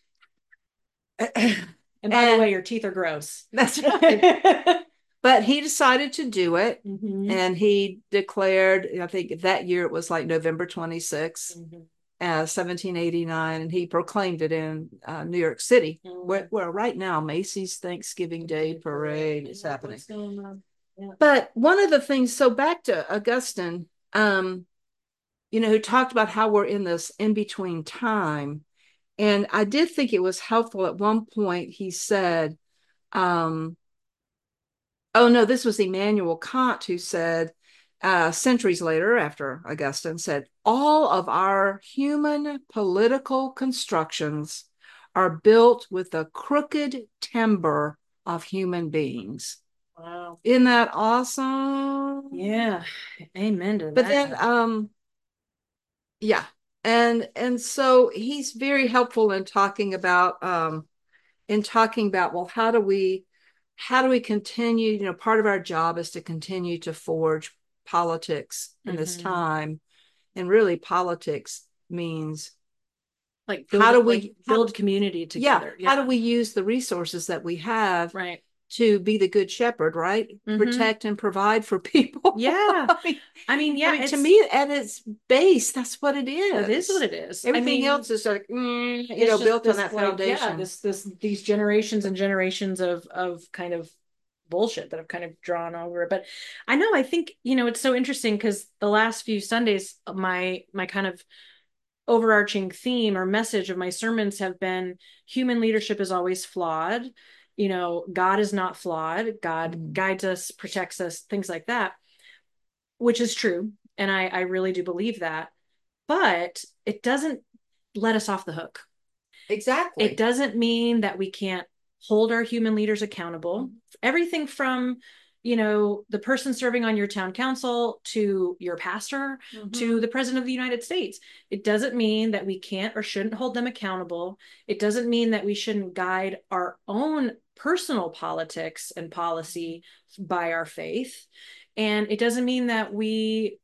And by and, the way, your teeth are gross. That's right. But he decided to do it. Mm-hmm. And he declared, I think that year it was like November twenty-sixth, mm-hmm. uh, seventeen eighty-nine. And he proclaimed it in uh, New York City, mm-hmm. where, where right now Macy's Thanksgiving Day Parade is happening. Yeah. But one of the things, so back to Augustine, um, you know, who talked about how we're in this in-between time. And I did think it was helpful at one point. He said, um, oh, no, this was Immanuel Kant who said, uh, centuries later, after Augustine, said, all of our human political constructions are built with the crooked timber of human beings. Wow. Isn't that awesome? Yeah. Amen to that. But then, um, yeah. And and so he's very helpful in talking about um in talking about, well, how do we how do we continue, you know, part of our job is to continue to forge politics in mm-hmm. this time. And really politics means like build, how do we like build how, community together? Yeah, yeah. How do we use the resources that we have right. to be the good shepherd, right? Mm-hmm. Protect and provide for people. Yeah. I mean, I mean yeah. I mean, to me, at its base, that's what it is. It is what it is. Everything I mean, else is like, mm, you know, built on that like, foundation. Yeah, this, this, these generations and generations of, of kind of bullshit that have kind of drawn over it. But I know, I think, you know, it's so interesting because the last few Sundays, my, my kind of overarching theme or message of my sermons have been human leadership is always flawed. You know, God is not flawed. God mm. guides us, protects us, things like that, which is true. And I, I really do believe that. But it doesn't let us off the hook. Exactly. It doesn't mean that we can't hold our human leaders accountable. Mm. Everything from, you know, the person serving on your town council to your pastor mm-hmm. to the president of the United States. It doesn't mean that we can't or shouldn't hold them accountable. It doesn't mean that we shouldn't guide our own personal politics and policy by our faith. And it doesn't mean that we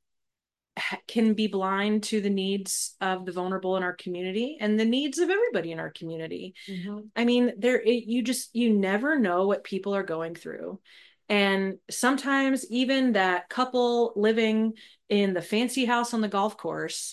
can be blind to the needs of the vulnerable in our community and the needs of everybody in our community. Mm-hmm. I mean, there, it, you just, you never know what people are going through. And sometimes even that couple living in the fancy house on the golf course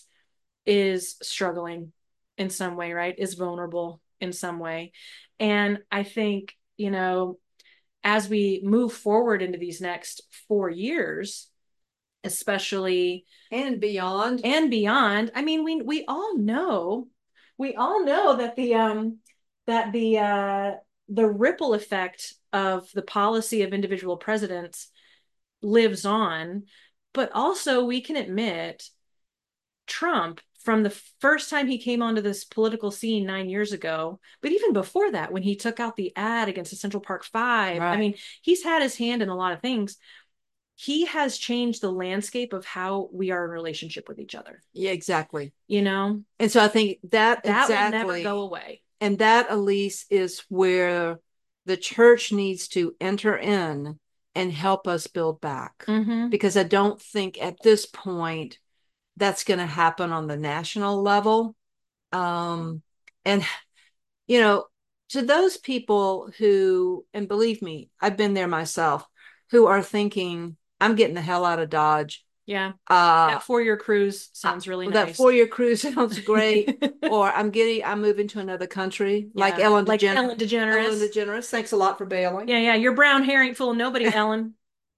is struggling in some way, right? Is vulnerable in some way. And I think, you know, as we move forward into these next four years, especially and beyond and beyond, I mean, we, we all know, we all know that the, um, that the, uh, the ripple effect of the policy of individual presidents lives on, but also we can admit Trump, from the first time he came onto this political scene nine years ago, but even before that, when he took out the ad against the Central Park Five, right. I mean, he's had his hand in a lot of things. He has changed the landscape of how we are in relationship with each other. Yeah, exactly. You know? And so I think that, that exactly, will never go away. And that, Elise, is where the church needs to enter in and help us build back. Mm-hmm. Because I don't think at this point that's going to happen on the national level. Um, and, you know, to those people who, and believe me, I've been there myself, who are thinking, I'm getting the hell out of Dodge. Yeah. Uh, that four-year cruise sounds really uh, nice. That four-year cruise sounds great. Or I'm getting, I'm moving to another country, yeah. like Ellen like DeGeneres. Ellen DeGeneres. Ellen DeGeneres. Thanks a lot for bailing. Yeah, yeah. Your brown hair ain't full of nobody, Ellen.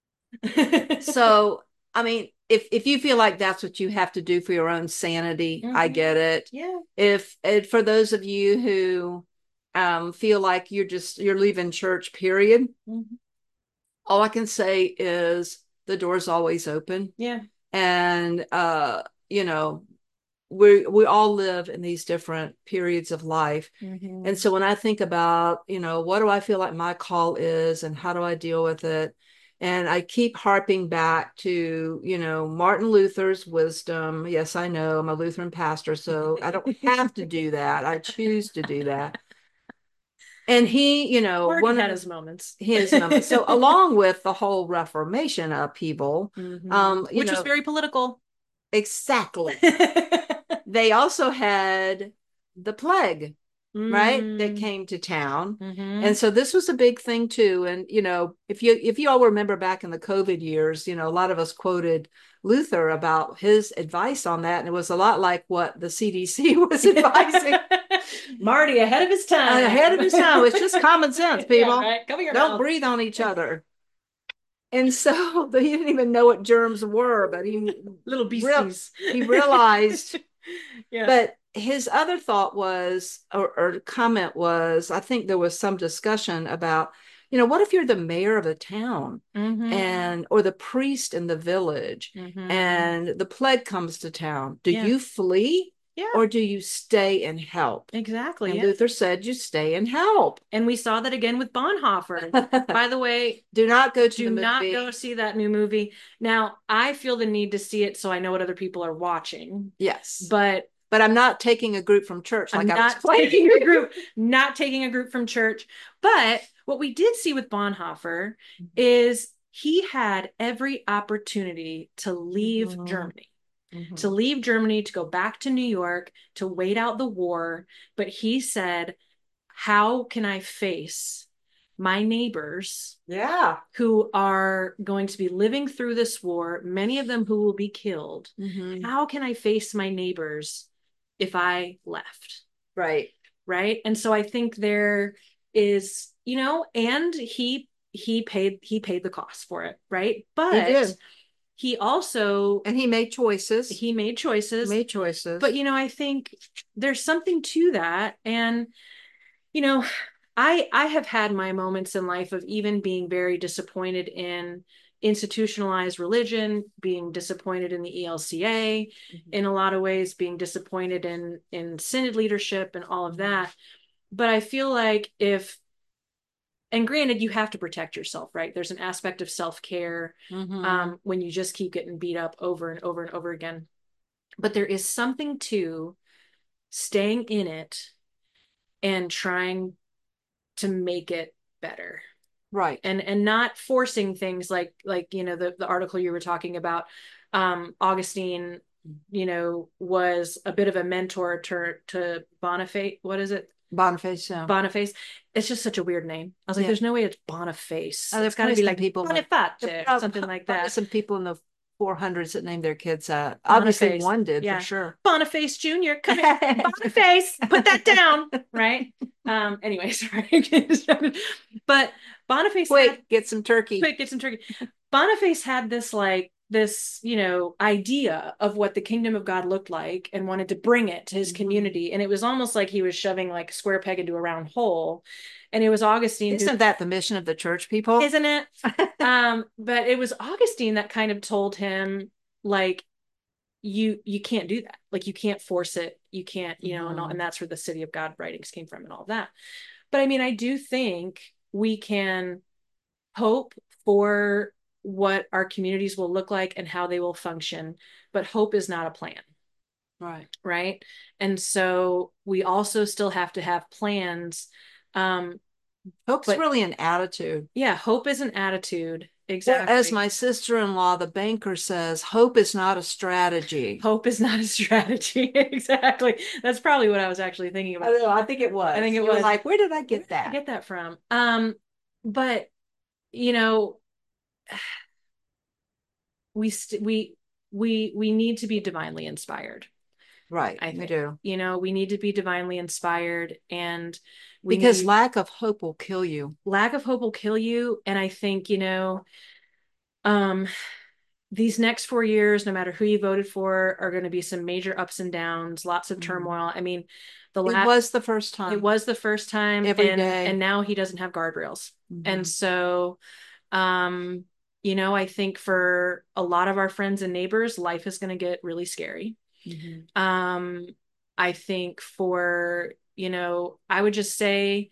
So, I mean, if if you feel like that's what you have to do for your own sanity, mm-hmm. I get it. Yeah. If, if for those of you who um, feel like you're just you're leaving church, period. Mm-hmm. All I can say is the door's always open. Yeah. And, uh, you know, we we all live in these different periods of life. Mm-hmm. And so when I think about, you know, what do I feel like my call is and how do I deal with it? And I keep harping back to, you know, Martin Luther's wisdom. Yes, I know I'm a Lutheran pastor, so I don't have to do that. I choose to do that. And he, you know, Marty one had of his moments. his moments. So along with the whole Reformation upheaval, mm-hmm. um, you Which know, was very political. exactly. They also had the plague, right, that mm. came to town. Mm-hmm. And so this was a big thing too. And you know, if you if you all remember back in the COVID years, you know, a lot of us quoted Luther about his advice on that, and it was a lot like what the C D C was advising. Marty ahead of his time. Ahead of his time. It's just common sense, people. Yeah, right. Cover your Don't mouth. breathe on each other. And so he didn't even know what germs were, but he little beasties. Real, he realized. Yeah. But his other thought was, or, or comment was, I think there was some discussion about, you know, what if you're the mayor of a town mm-hmm. and or the priest in the village mm-hmm. and the plague comes to town? Do yeah. you flee? Yeah. Or do you stay and help? Exactly. And yeah. Luther said, you stay and help. And we saw that again with Bonhoeffer. By the way, do not go to do the movie. not go see that new movie. Now, I feel the need to see it so I know what other people are watching. Yes. But but I'm not taking a group from church. Like I'm I not taking a group, not taking a group from church. But what we did see with Bonhoeffer mm-hmm. is he had every opportunity to leave mm-hmm. Germany. Mm-hmm. To leave Germany, to go back to New York, to wait out the war. But he said, how can I face my neighbors yeah. who are going to be living through this war, many of them who will be killed? Mm-hmm. How can I face my neighbors if I left? Right. Right. And so I think there is, you know, and he he paid he paid the cost for it. Right. But he did. He also and he made choices. He made choices. Made choices. But you know, I think there's something to that. And you know, I I have had my moments in life of even being very disappointed in institutionalized religion, being disappointed in the E L C A, mm-hmm. in a lot of ways, being disappointed in in synod leadership and all of that. But I feel like if and granted, you have to protect yourself, right? There's an aspect of self-care mm-hmm. um, when you just keep getting beat up over and over and over again. But there is something to staying in it and trying to make it better. Right. And and not forcing things like, like, you know, the, the article you were talking about, um, Augustine, you know, was a bit of a mentor to, to Boniface. What is it? Boniface, yeah. Boniface. It's just such a weird name. I was like, yeah. there's no way it's Boniface. Oh, it's got to be like people Boniface or something like that. Some people in the four hundreds that named their kids that. Obviously Boniface. one did, yeah. for sure. Boniface Junior Come here. Boniface, put that down. Right. Um, anyway, sorry. But Boniface Quick, had, get some turkey. Quick, get some turkey. Boniface had this like this, you know, idea of what the kingdom of God looked like and wanted to bring it to his mm-hmm. community. And it was almost like he was shoving like a square peg into a round hole. And it was Augustine. Isn't who, that the mission of the church, people? Isn't it? um, but it was Augustine that kind of told him, like, you you can't do that. Like, you can't force it. You can't, you know, mm-hmm. and, all, and that's where the City of God writings came from and all that. But I mean, I do think we can hope for what our communities will look like and how they will function, but hope is not a plan. Right. Right. And so we also still have to have plans. Um, Hope's but, really an attitude. Yeah. Hope is an attitude. Exactly. Well, as my sister-in-law, the banker, says, hope is not a strategy. Hope is not a strategy. Exactly. That's probably what I was actually thinking about. I know, I think it was. I think it you was. was like, where did I get that? Where did I get that from? Um, but you know, we st- we we we need to be divinely inspired. Right. I think. We do. You know, we need to be divinely inspired, and we because need, lack of hope will kill you. Lack of hope will kill you. And I think, you know, um, these next four years, no matter who you voted for, are going to be some major ups and downs, lots of turmoil. I mean, the last, it was the first time. It was the first time. Every and, day. And now he doesn't have guardrails. Mm-hmm. And so, um, you know, I think for a lot of our friends and neighbors, life is going to get really scary. Mm-hmm. Um, I think for, you know, I would just say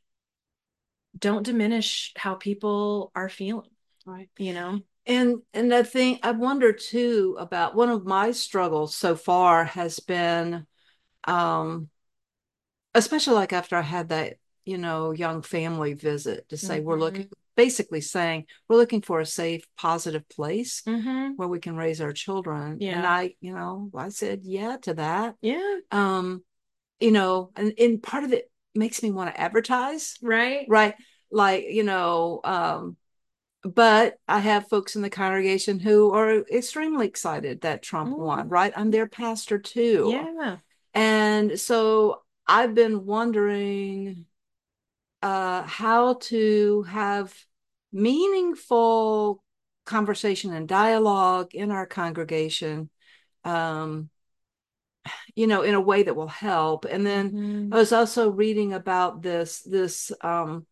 don't diminish how people are feeling. Right. You know? And and I think I wonder too about one of my struggles so far has been um especially like after I had that, you know, young family visit to say mm-hmm. we're looking basically saying we're looking for a safe, positive place mm-hmm. where we can raise our children. Yeah. And I, you know, I said yeah to that. Yeah. Um, you know, and, and part of it makes me want to advertise. Right. Right. Like, you know, um, but I have folks in the congregation who are extremely excited that Trump mm. won, right? I'm their pastor too. Yeah. And so I've been wondering uh, how to have meaningful conversation and dialogue in our congregation, um, you know, in a way that will help. And then mm-hmm. I was also reading about this, this um,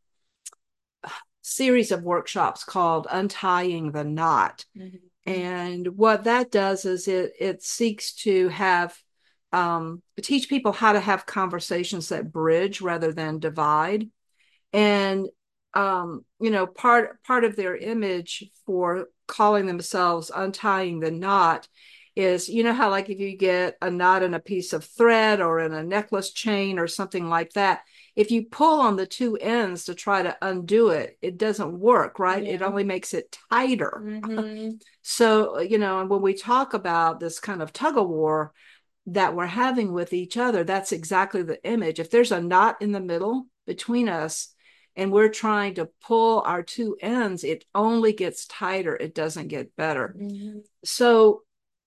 series of workshops called Untying the Knot. Mm-hmm. And what that does is it it seeks to have um, teach people how to have conversations that bridge rather than divide. And um, you know, part part of their image for calling themselves Untying the Knot is, you know how like if you get a knot in a piece of thread or in a necklace chain or something like that, if you pull on the two ends to try to undo it, it doesn't work, right? Yeah. It only makes it tighter. Mm-hmm. So, you know, and when we talk about this kind of tug of war that we're having with each other, that's exactly the image. If there's a knot in the middle between us and we're trying to pull our two ends, it only gets tighter. It doesn't get better. Mm-hmm. So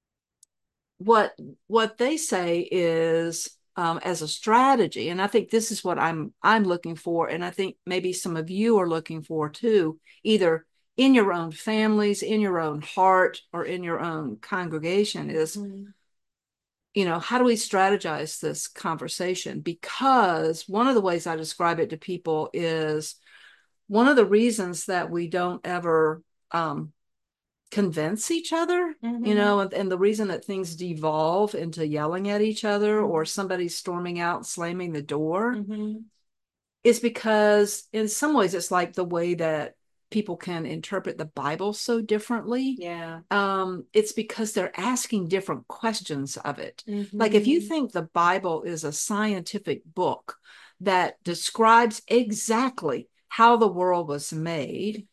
what what they say is um, as a strategy, and I think this is what I'm I'm looking for, and I think maybe some of you are looking for too, either in your own families, in your own heart, or in your own congregation, is mm-hmm. you know, how do we strategize this conversation? Because one of the ways I describe it to people is one of the reasons that we don't ever um, convince each other, mm-hmm. you know, and, and the reason that things devolve into yelling at each other mm-hmm. or somebody storming out, slamming the door mm-hmm. is because in some ways it's like the way that people can interpret the Bible so differently. Yeah. Um, it's because they're asking different questions of it. Mm-hmm. Like if you think the Bible is a scientific book that describes exactly how the world was made,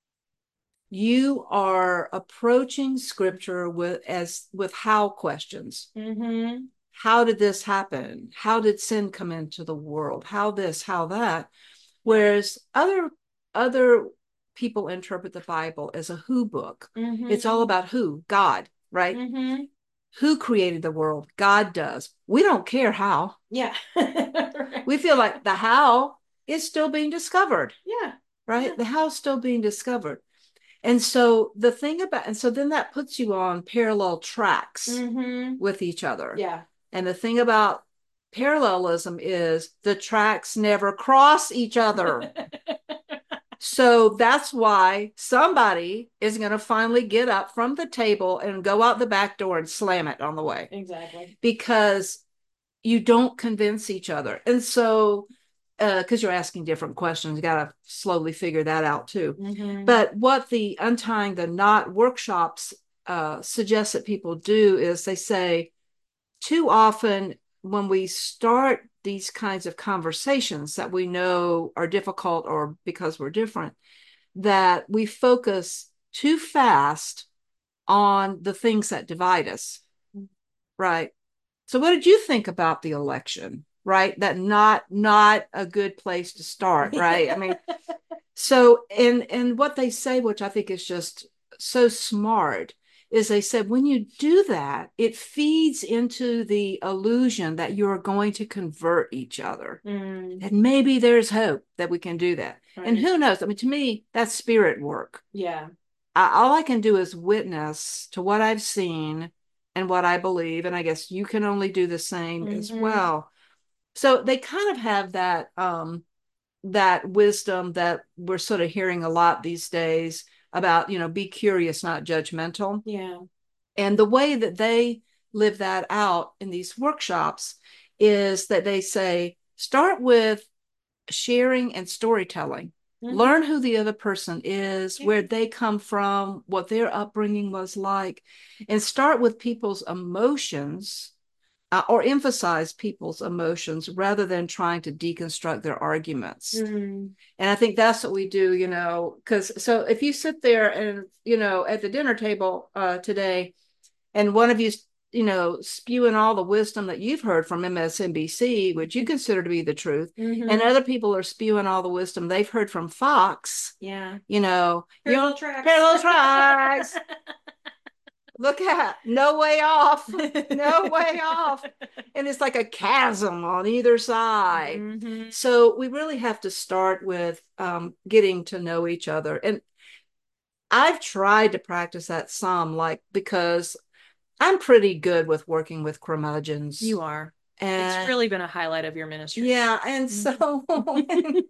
you are approaching scripture with as with how questions. Mm-hmm. How did this happen? How did sin come into the world? How this, how that? Whereas other other people interpret the Bible as a who book. Mm-hmm. It's all about who, God, right? Mm-hmm. Who created the world? God does. We don't care how. Yeah. Right. We feel like the how is still being discovered. Yeah. Right? Yeah. The how is still being discovered. And so the thing about, and so then that puts you on parallel tracks mm-hmm. with each other. Yeah. And the thing about parallelism is the tracks never cross each other. So that's why somebody is going to finally get up from the table and go out the back door and slam it on the way. Exactly. Because you don't convince each other. And so because uh, you're asking different questions, you got to slowly figure that out too. Mm-hmm. But what the Untying the Knot workshops uh, suggest that people do is they say, too often when we start these kinds of conversations that we know are difficult or because we're different, that we focus too fast on the things that divide us, right? So what did you think about the election? Right, that not not a good place to start, right? I mean, so and and what they say, which I think is just so smart, is they said when you do that, it feeds into the illusion that you're going to convert each other, mm. and maybe there's hope that we can do that. Right. And who knows? I mean, to me, that's spirit work. Yeah, I, all I can do is witness to what I've seen and what I believe, and I guess you can only do the same mm-hmm. as well. So they kind of have that um, that wisdom that we're sort of hearing a lot these days about, you know, be curious, not judgmental. Yeah. And the way that they live that out in these workshops is that they say, start with sharing and storytelling. Mm-hmm. Learn who the other person is, yeah. where they come from, what their upbringing was like, and start with people's emotions, uh, or emphasize people's emotions rather than trying to deconstruct their arguments. Mm-hmm. And I think that's what we do, you know, because so if you sit there and, you know, at the dinner table uh, today, and one of you, you know, spewing all the wisdom that you've heard from M S N B C, which you consider to be the truth, mm-hmm. and other people are spewing all the wisdom they've heard from Fox. Yeah. You know, parallel tracks. Parallel tracks. Look at no way off, no way off. And it's like a chasm on either side. Mm-hmm. So we really have to start with um, getting to know each other. And I've tried to practice that some, like, because I'm pretty good with working with curmudgeons. You are. And it's really been a highlight of your ministry. Yeah. And so, and,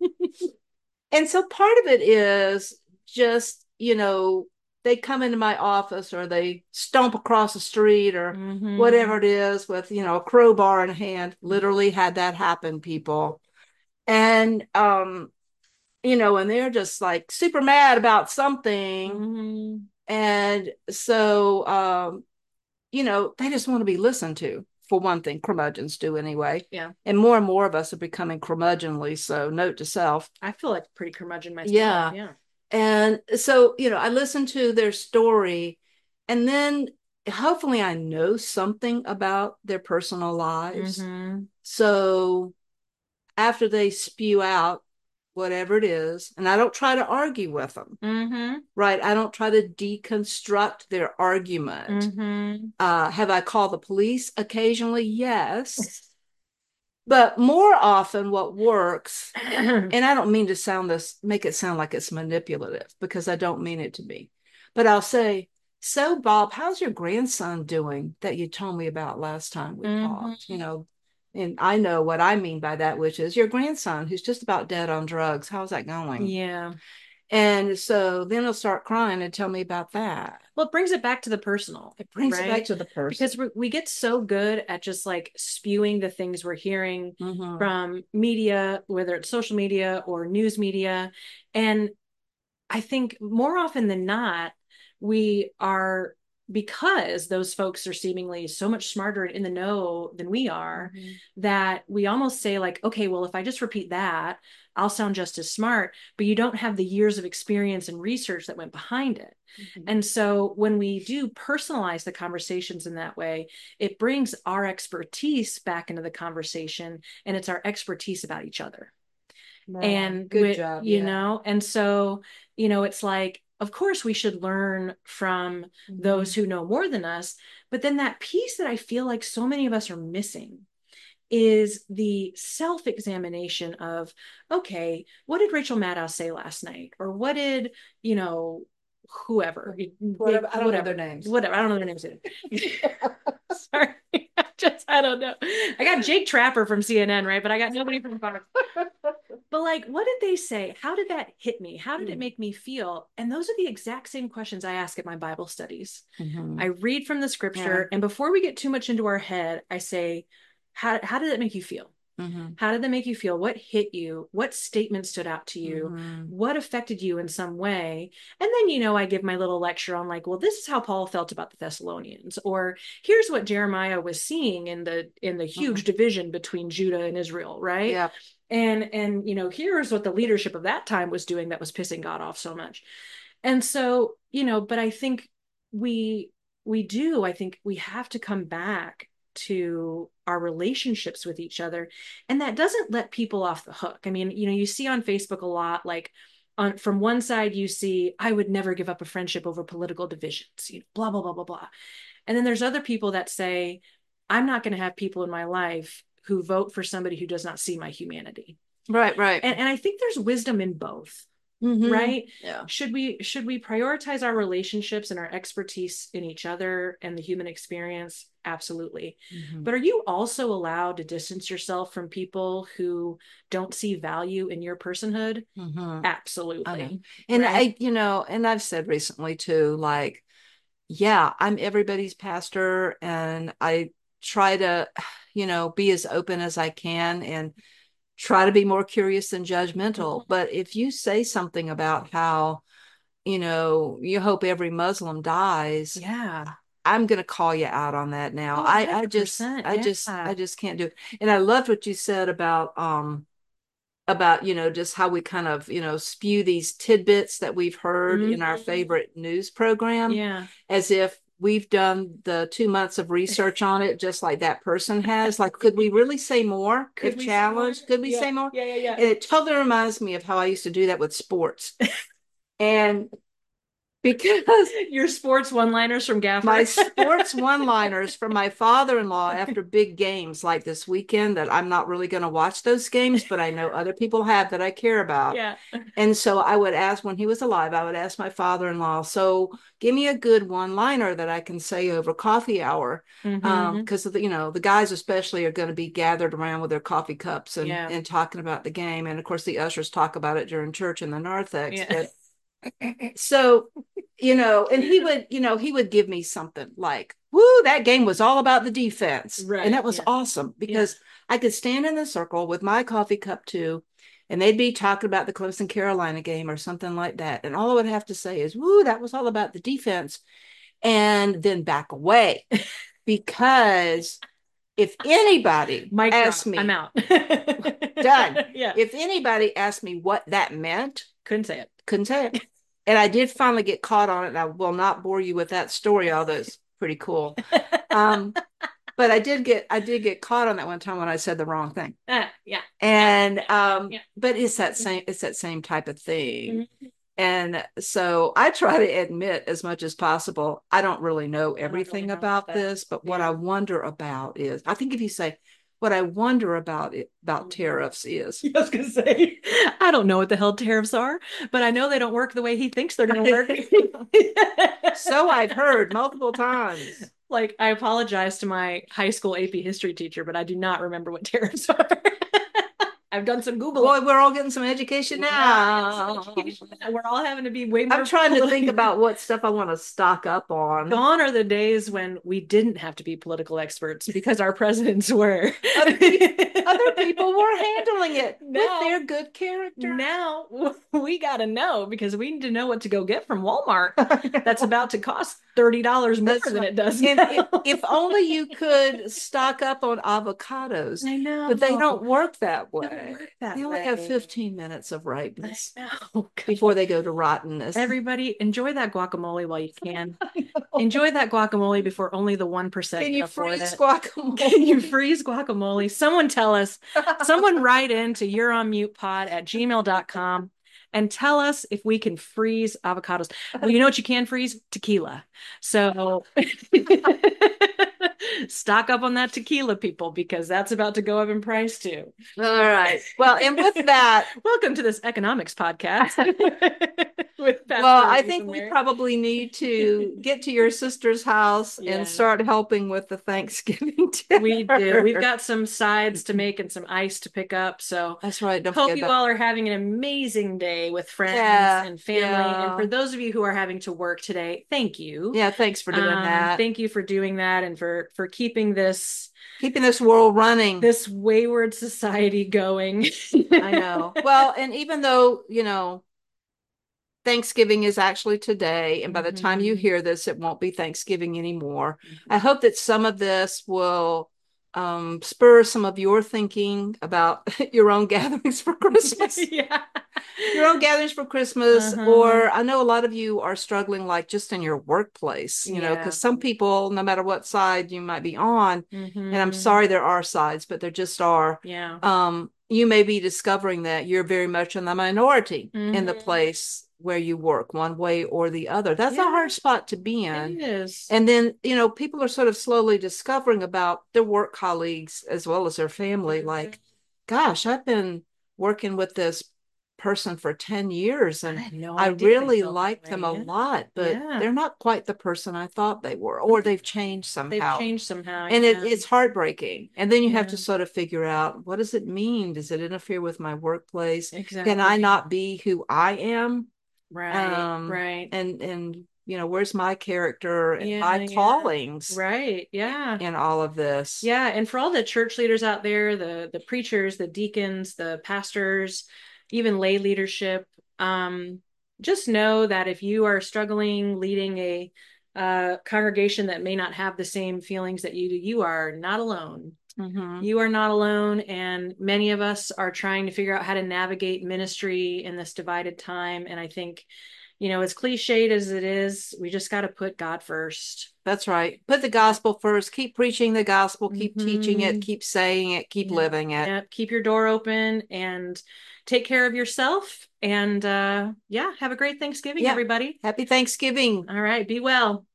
and so part of it is just, you know, they come into my office or they stomp across the street or mm-hmm. whatever it is with, you know, a crowbar in hand. Literally had that happen, people. And, um, you know, and they're just like super mad about something. Mm-hmm. And so, um, you know, they just want to be listened to, for one thing. Curmudgeons do anyway. Yeah. And more and more of us are becoming curmudgeonly. So note to self. I feel like pretty curmudgeon myself. Yeah. Yeah. And so, you know, I listen to their story and then hopefully I know something about their personal lives. Mm-hmm. So after they spew out whatever it is, and I don't try to argue with them, mm-hmm. right? I don't try to deconstruct their argument. Mm-hmm. Uh, have I called the police occasionally? Yes. But more often what works, and I don't mean to sound this, make it sound like it's manipulative, because I don't mean it to be, but I'll say, so Bob, how's your grandson doing that you told me about last time we mm-hmm. talked? You know, and I know what I mean by that, which is your grandson who's just about dead on drugs. How's that going? Yeah. And so then he'll start crying and tell me about that. Well, it brings it back to the personal. It brings right? it back to the person. Because we we get so good at just like spewing the things we're hearing mm-hmm. from media, whether it's social media or news media. And I think more often than not, we are, because those folks are seemingly so much smarter in the know than we are, mm-hmm. that we almost say like, okay, well, if I just repeat that, I'll sound just as smart, but you don't have the years of experience and research that went behind it. Mm-hmm. And so when we do personalize the conversations in that way, it brings our expertise back into the conversation, and it's our expertise about each other. Wow. And good with, job, you yeah. know, and so, you know, it's like, of course we should learn from mm-hmm. those who know more than us, but then that piece that I feel like so many of us are missing is the self-examination of, okay, what did Rachel Maddow say last night? Or what did, you know, whoever, whatever, I don't whatever, know their names. Whatever, I don't know their names either. Sorry, I just, I don't know. I got Jake Trapper from C N N, right? But I got nobody from Fox. But like, what did they say? How did that hit me? How did mm. it make me feel? And those are the exact same questions I ask at my Bible studies. Mm-hmm. I read from the scripture, yeah. and before we get too much into our head, I say, how, how did that make you feel? Mm-hmm. How did that make you feel? What hit you? What statement stood out to you? Mm-hmm. What affected you in some way? And then, you know, I give my little lecture on like, well, this is how Paul felt about the Thessalonians, or here's what Jeremiah was seeing in the, in the huge mm-hmm. division between Judah and Israel. Right. Yeah. And, and, you know, here's what the leadership of that time was doing that was pissing God off so much. And so, you know, but I think we, we do, I think we have to come back to our relationships with each other. And that doesn't let people off the hook. I mean, you know, you see on Facebook a lot, like on, from one side, you see, I would never give up a friendship over political divisions, you know, blah, blah, blah, blah, blah. And then there's other people that say, I'm not going to have people in my life who vote for somebody who does not see my humanity. Right, right. And, and I think there's wisdom in both. Mm-hmm. Right? Yeah. Should we should we prioritize our relationships and our expertise in each other and the human experience? Absolutely. Mm-hmm. But are you also allowed to distance yourself from people who don't see value in your personhood? Mm-hmm. Absolutely. I and right? I, you know, and I've said recently too, like, yeah, I'm everybody's pastor, and I try to, you know, be as open as I can and try to be more curious than judgmental. But if you say something about how, you know, you hope every Muslim dies, Yeah. I'm going to call you out on that now. Oh, I, I just, one hundred percent. I just, Yeah. I just can't do it. And I loved what you said about, um, about, you know, just how we kind of, you know, spew these tidbits that we've heard in our Mhm. favorite news program Yeah. as if we've done the two months of research on it, just like that person has. Like, could we really say more Could if we say more? challenged? Could we Yeah. say more? Yeah. Yeah. Yeah. And it totally reminds me of how I used to do that with sports. And because Your sports one-liners from my Gaffer. sports one-liners from my father-in-law after big games like this weekend, that I'm not really going to watch those games, but I know other people have that I care about. Yeah. And so I would ask, when he was alive, I would ask my father-in-law, so give me a good one-liner that I can say over coffee hour. Um, Hmm. because you know, the guys especially are going to be gathered around with their coffee cups and Yeah. and talking about the game. And of course the ushers talk about it during church in the narthex. Yeah. But so, you know, and he would, you know, he would give me something like, woo, that game was all about the defense. And Right. that was Yeah. awesome Yeah. because I could stand in the circle with my coffee cup too, and they'd be talking about the Clemson Carolina game or something like that. And all I would have to say is, woo, that was all about the defense. And then back away because if anybody Mic asked drop. I'm me, out. done, Yeah. if anybody asked me what that meant, Couldn't say it. couldn't say it. And I did finally get caught on it. And I will not bore you with that story, although it's pretty cool. Um, but I did get I did get caught on that one time when I said the wrong thing. Uh, yeah. And Yeah. um, Yeah. but it's that same it's that same type of thing. Mhm. And so I try to admit as much as possible, I don't really know I don't really everything know about that. this, but what Yeah. I wonder about is, I think if you say, what I wonder about it about Mhm. tariffs is, I was gonna say, I don't know what the hell tariffs are, but I know they don't work the way he thinks they're gonna work. so I've heard multiple times. Like, I apologize to my high school A P history teacher, but I do not remember what tariffs are. I've done some Googling. Boy, we're all getting some education now. We're all having to be way I'm more trying to think politically. about what stuff I want to stock up on. Gone are the days when we didn't have to be political experts because our presidents were. Other, pe- other people were handling it with Now, their good character. now we got to know because we need to know what to go get from Walmart. That's about to cost thirty dollars more That's than right. it does And if, now. if only you could stock up on avocados, I know. but they don't work that They don't way. work that They only have way. fifteen minutes of I ripeness know. before they go to rottenness. Everybody, enjoy that guacamole while you can. Enjoy that guacamole before only the one percent Can can you afford freeze it. guacamole? Can you freeze guacamole? Someone tell us. Someone write into you're on mute pod at gmail dot com and tell us if we can freeze avocados. Well, you know what you can freeze? Tequila. So stock up on that tequila, people, because that's about to go up in price too. All right. Well, and with that, welcome to this economics podcast. With Pastor well, I Louise think and we Mary. probably need to get to your sister's house Yeah. and start helping with the Thanksgiving dinner. We do. We've got some sides to make and some ice to pick up. So That's right. Don't hope forget you about. all are having an amazing day with friends Yeah, and family. yeah. And for those of you who are having to work today, thank you. Yeah, thanks for doing Um, that. Thank you for doing that and for for keeping this Keeping this world running. this wayward society going. I know. Well, and even though, you know, Thanksgiving is actually today, and by the time you Mhm. hear this, it won't be Thanksgiving anymore. I hope that some of this will um, spur some of your thinking about your own gatherings for Christmas. Yeah. Your own gatherings for Christmas, Uh-huh. or I know a lot of you are struggling, like just in your workplace, you know, Yeah. because some people, no matter what side you might be on, and I'm Mhm. sorry there are sides, but there just are. Yeah. Um, you may be discovering that you're very much in the minority in the Mhm. place where you work, one way or the other. That's a Yeah. hard spot to be in. It is. And then, you know, people are sort of slowly discovering about their work colleagues as well as their family, like, gosh, I've been working with this person for ten years I and had no I idea they really felt that like them a way. lot, but Yeah. they're not quite the person I thought they were, or they've changed They've somehow. changed somehow. And it, Yeah. it's heartbreaking. And then you have Yeah. to sort of figure out, what does it mean? Does it interfere with my workplace? Exactly. Can I not be who I am? Right. Um, Right. and and you know, where's my character and Yeah, my yeah. callings Right. Yeah. in all of this? Yeah, and for all the church leaders out there, the the preachers, the deacons, the pastors, even lay leadership, um, just know that if you are struggling leading a uh, congregation that may not have the same feelings that you do, you are not alone. Mm-hmm. You are not alone, and many of us are trying to figure out how to navigate ministry in this divided time. And I think, you know, as cliched as it is, we just got to put God first. That's right. Put the gospel first. Keep preaching the gospel. Keep teaching it. Mm-hmm. Keep saying it. Keep Yeah. living it. Yeah. Keep your door open and take care of yourself. And uh, yeah, have a great Thanksgiving, Yeah. everybody. Happy Thanksgiving. All right. Be well.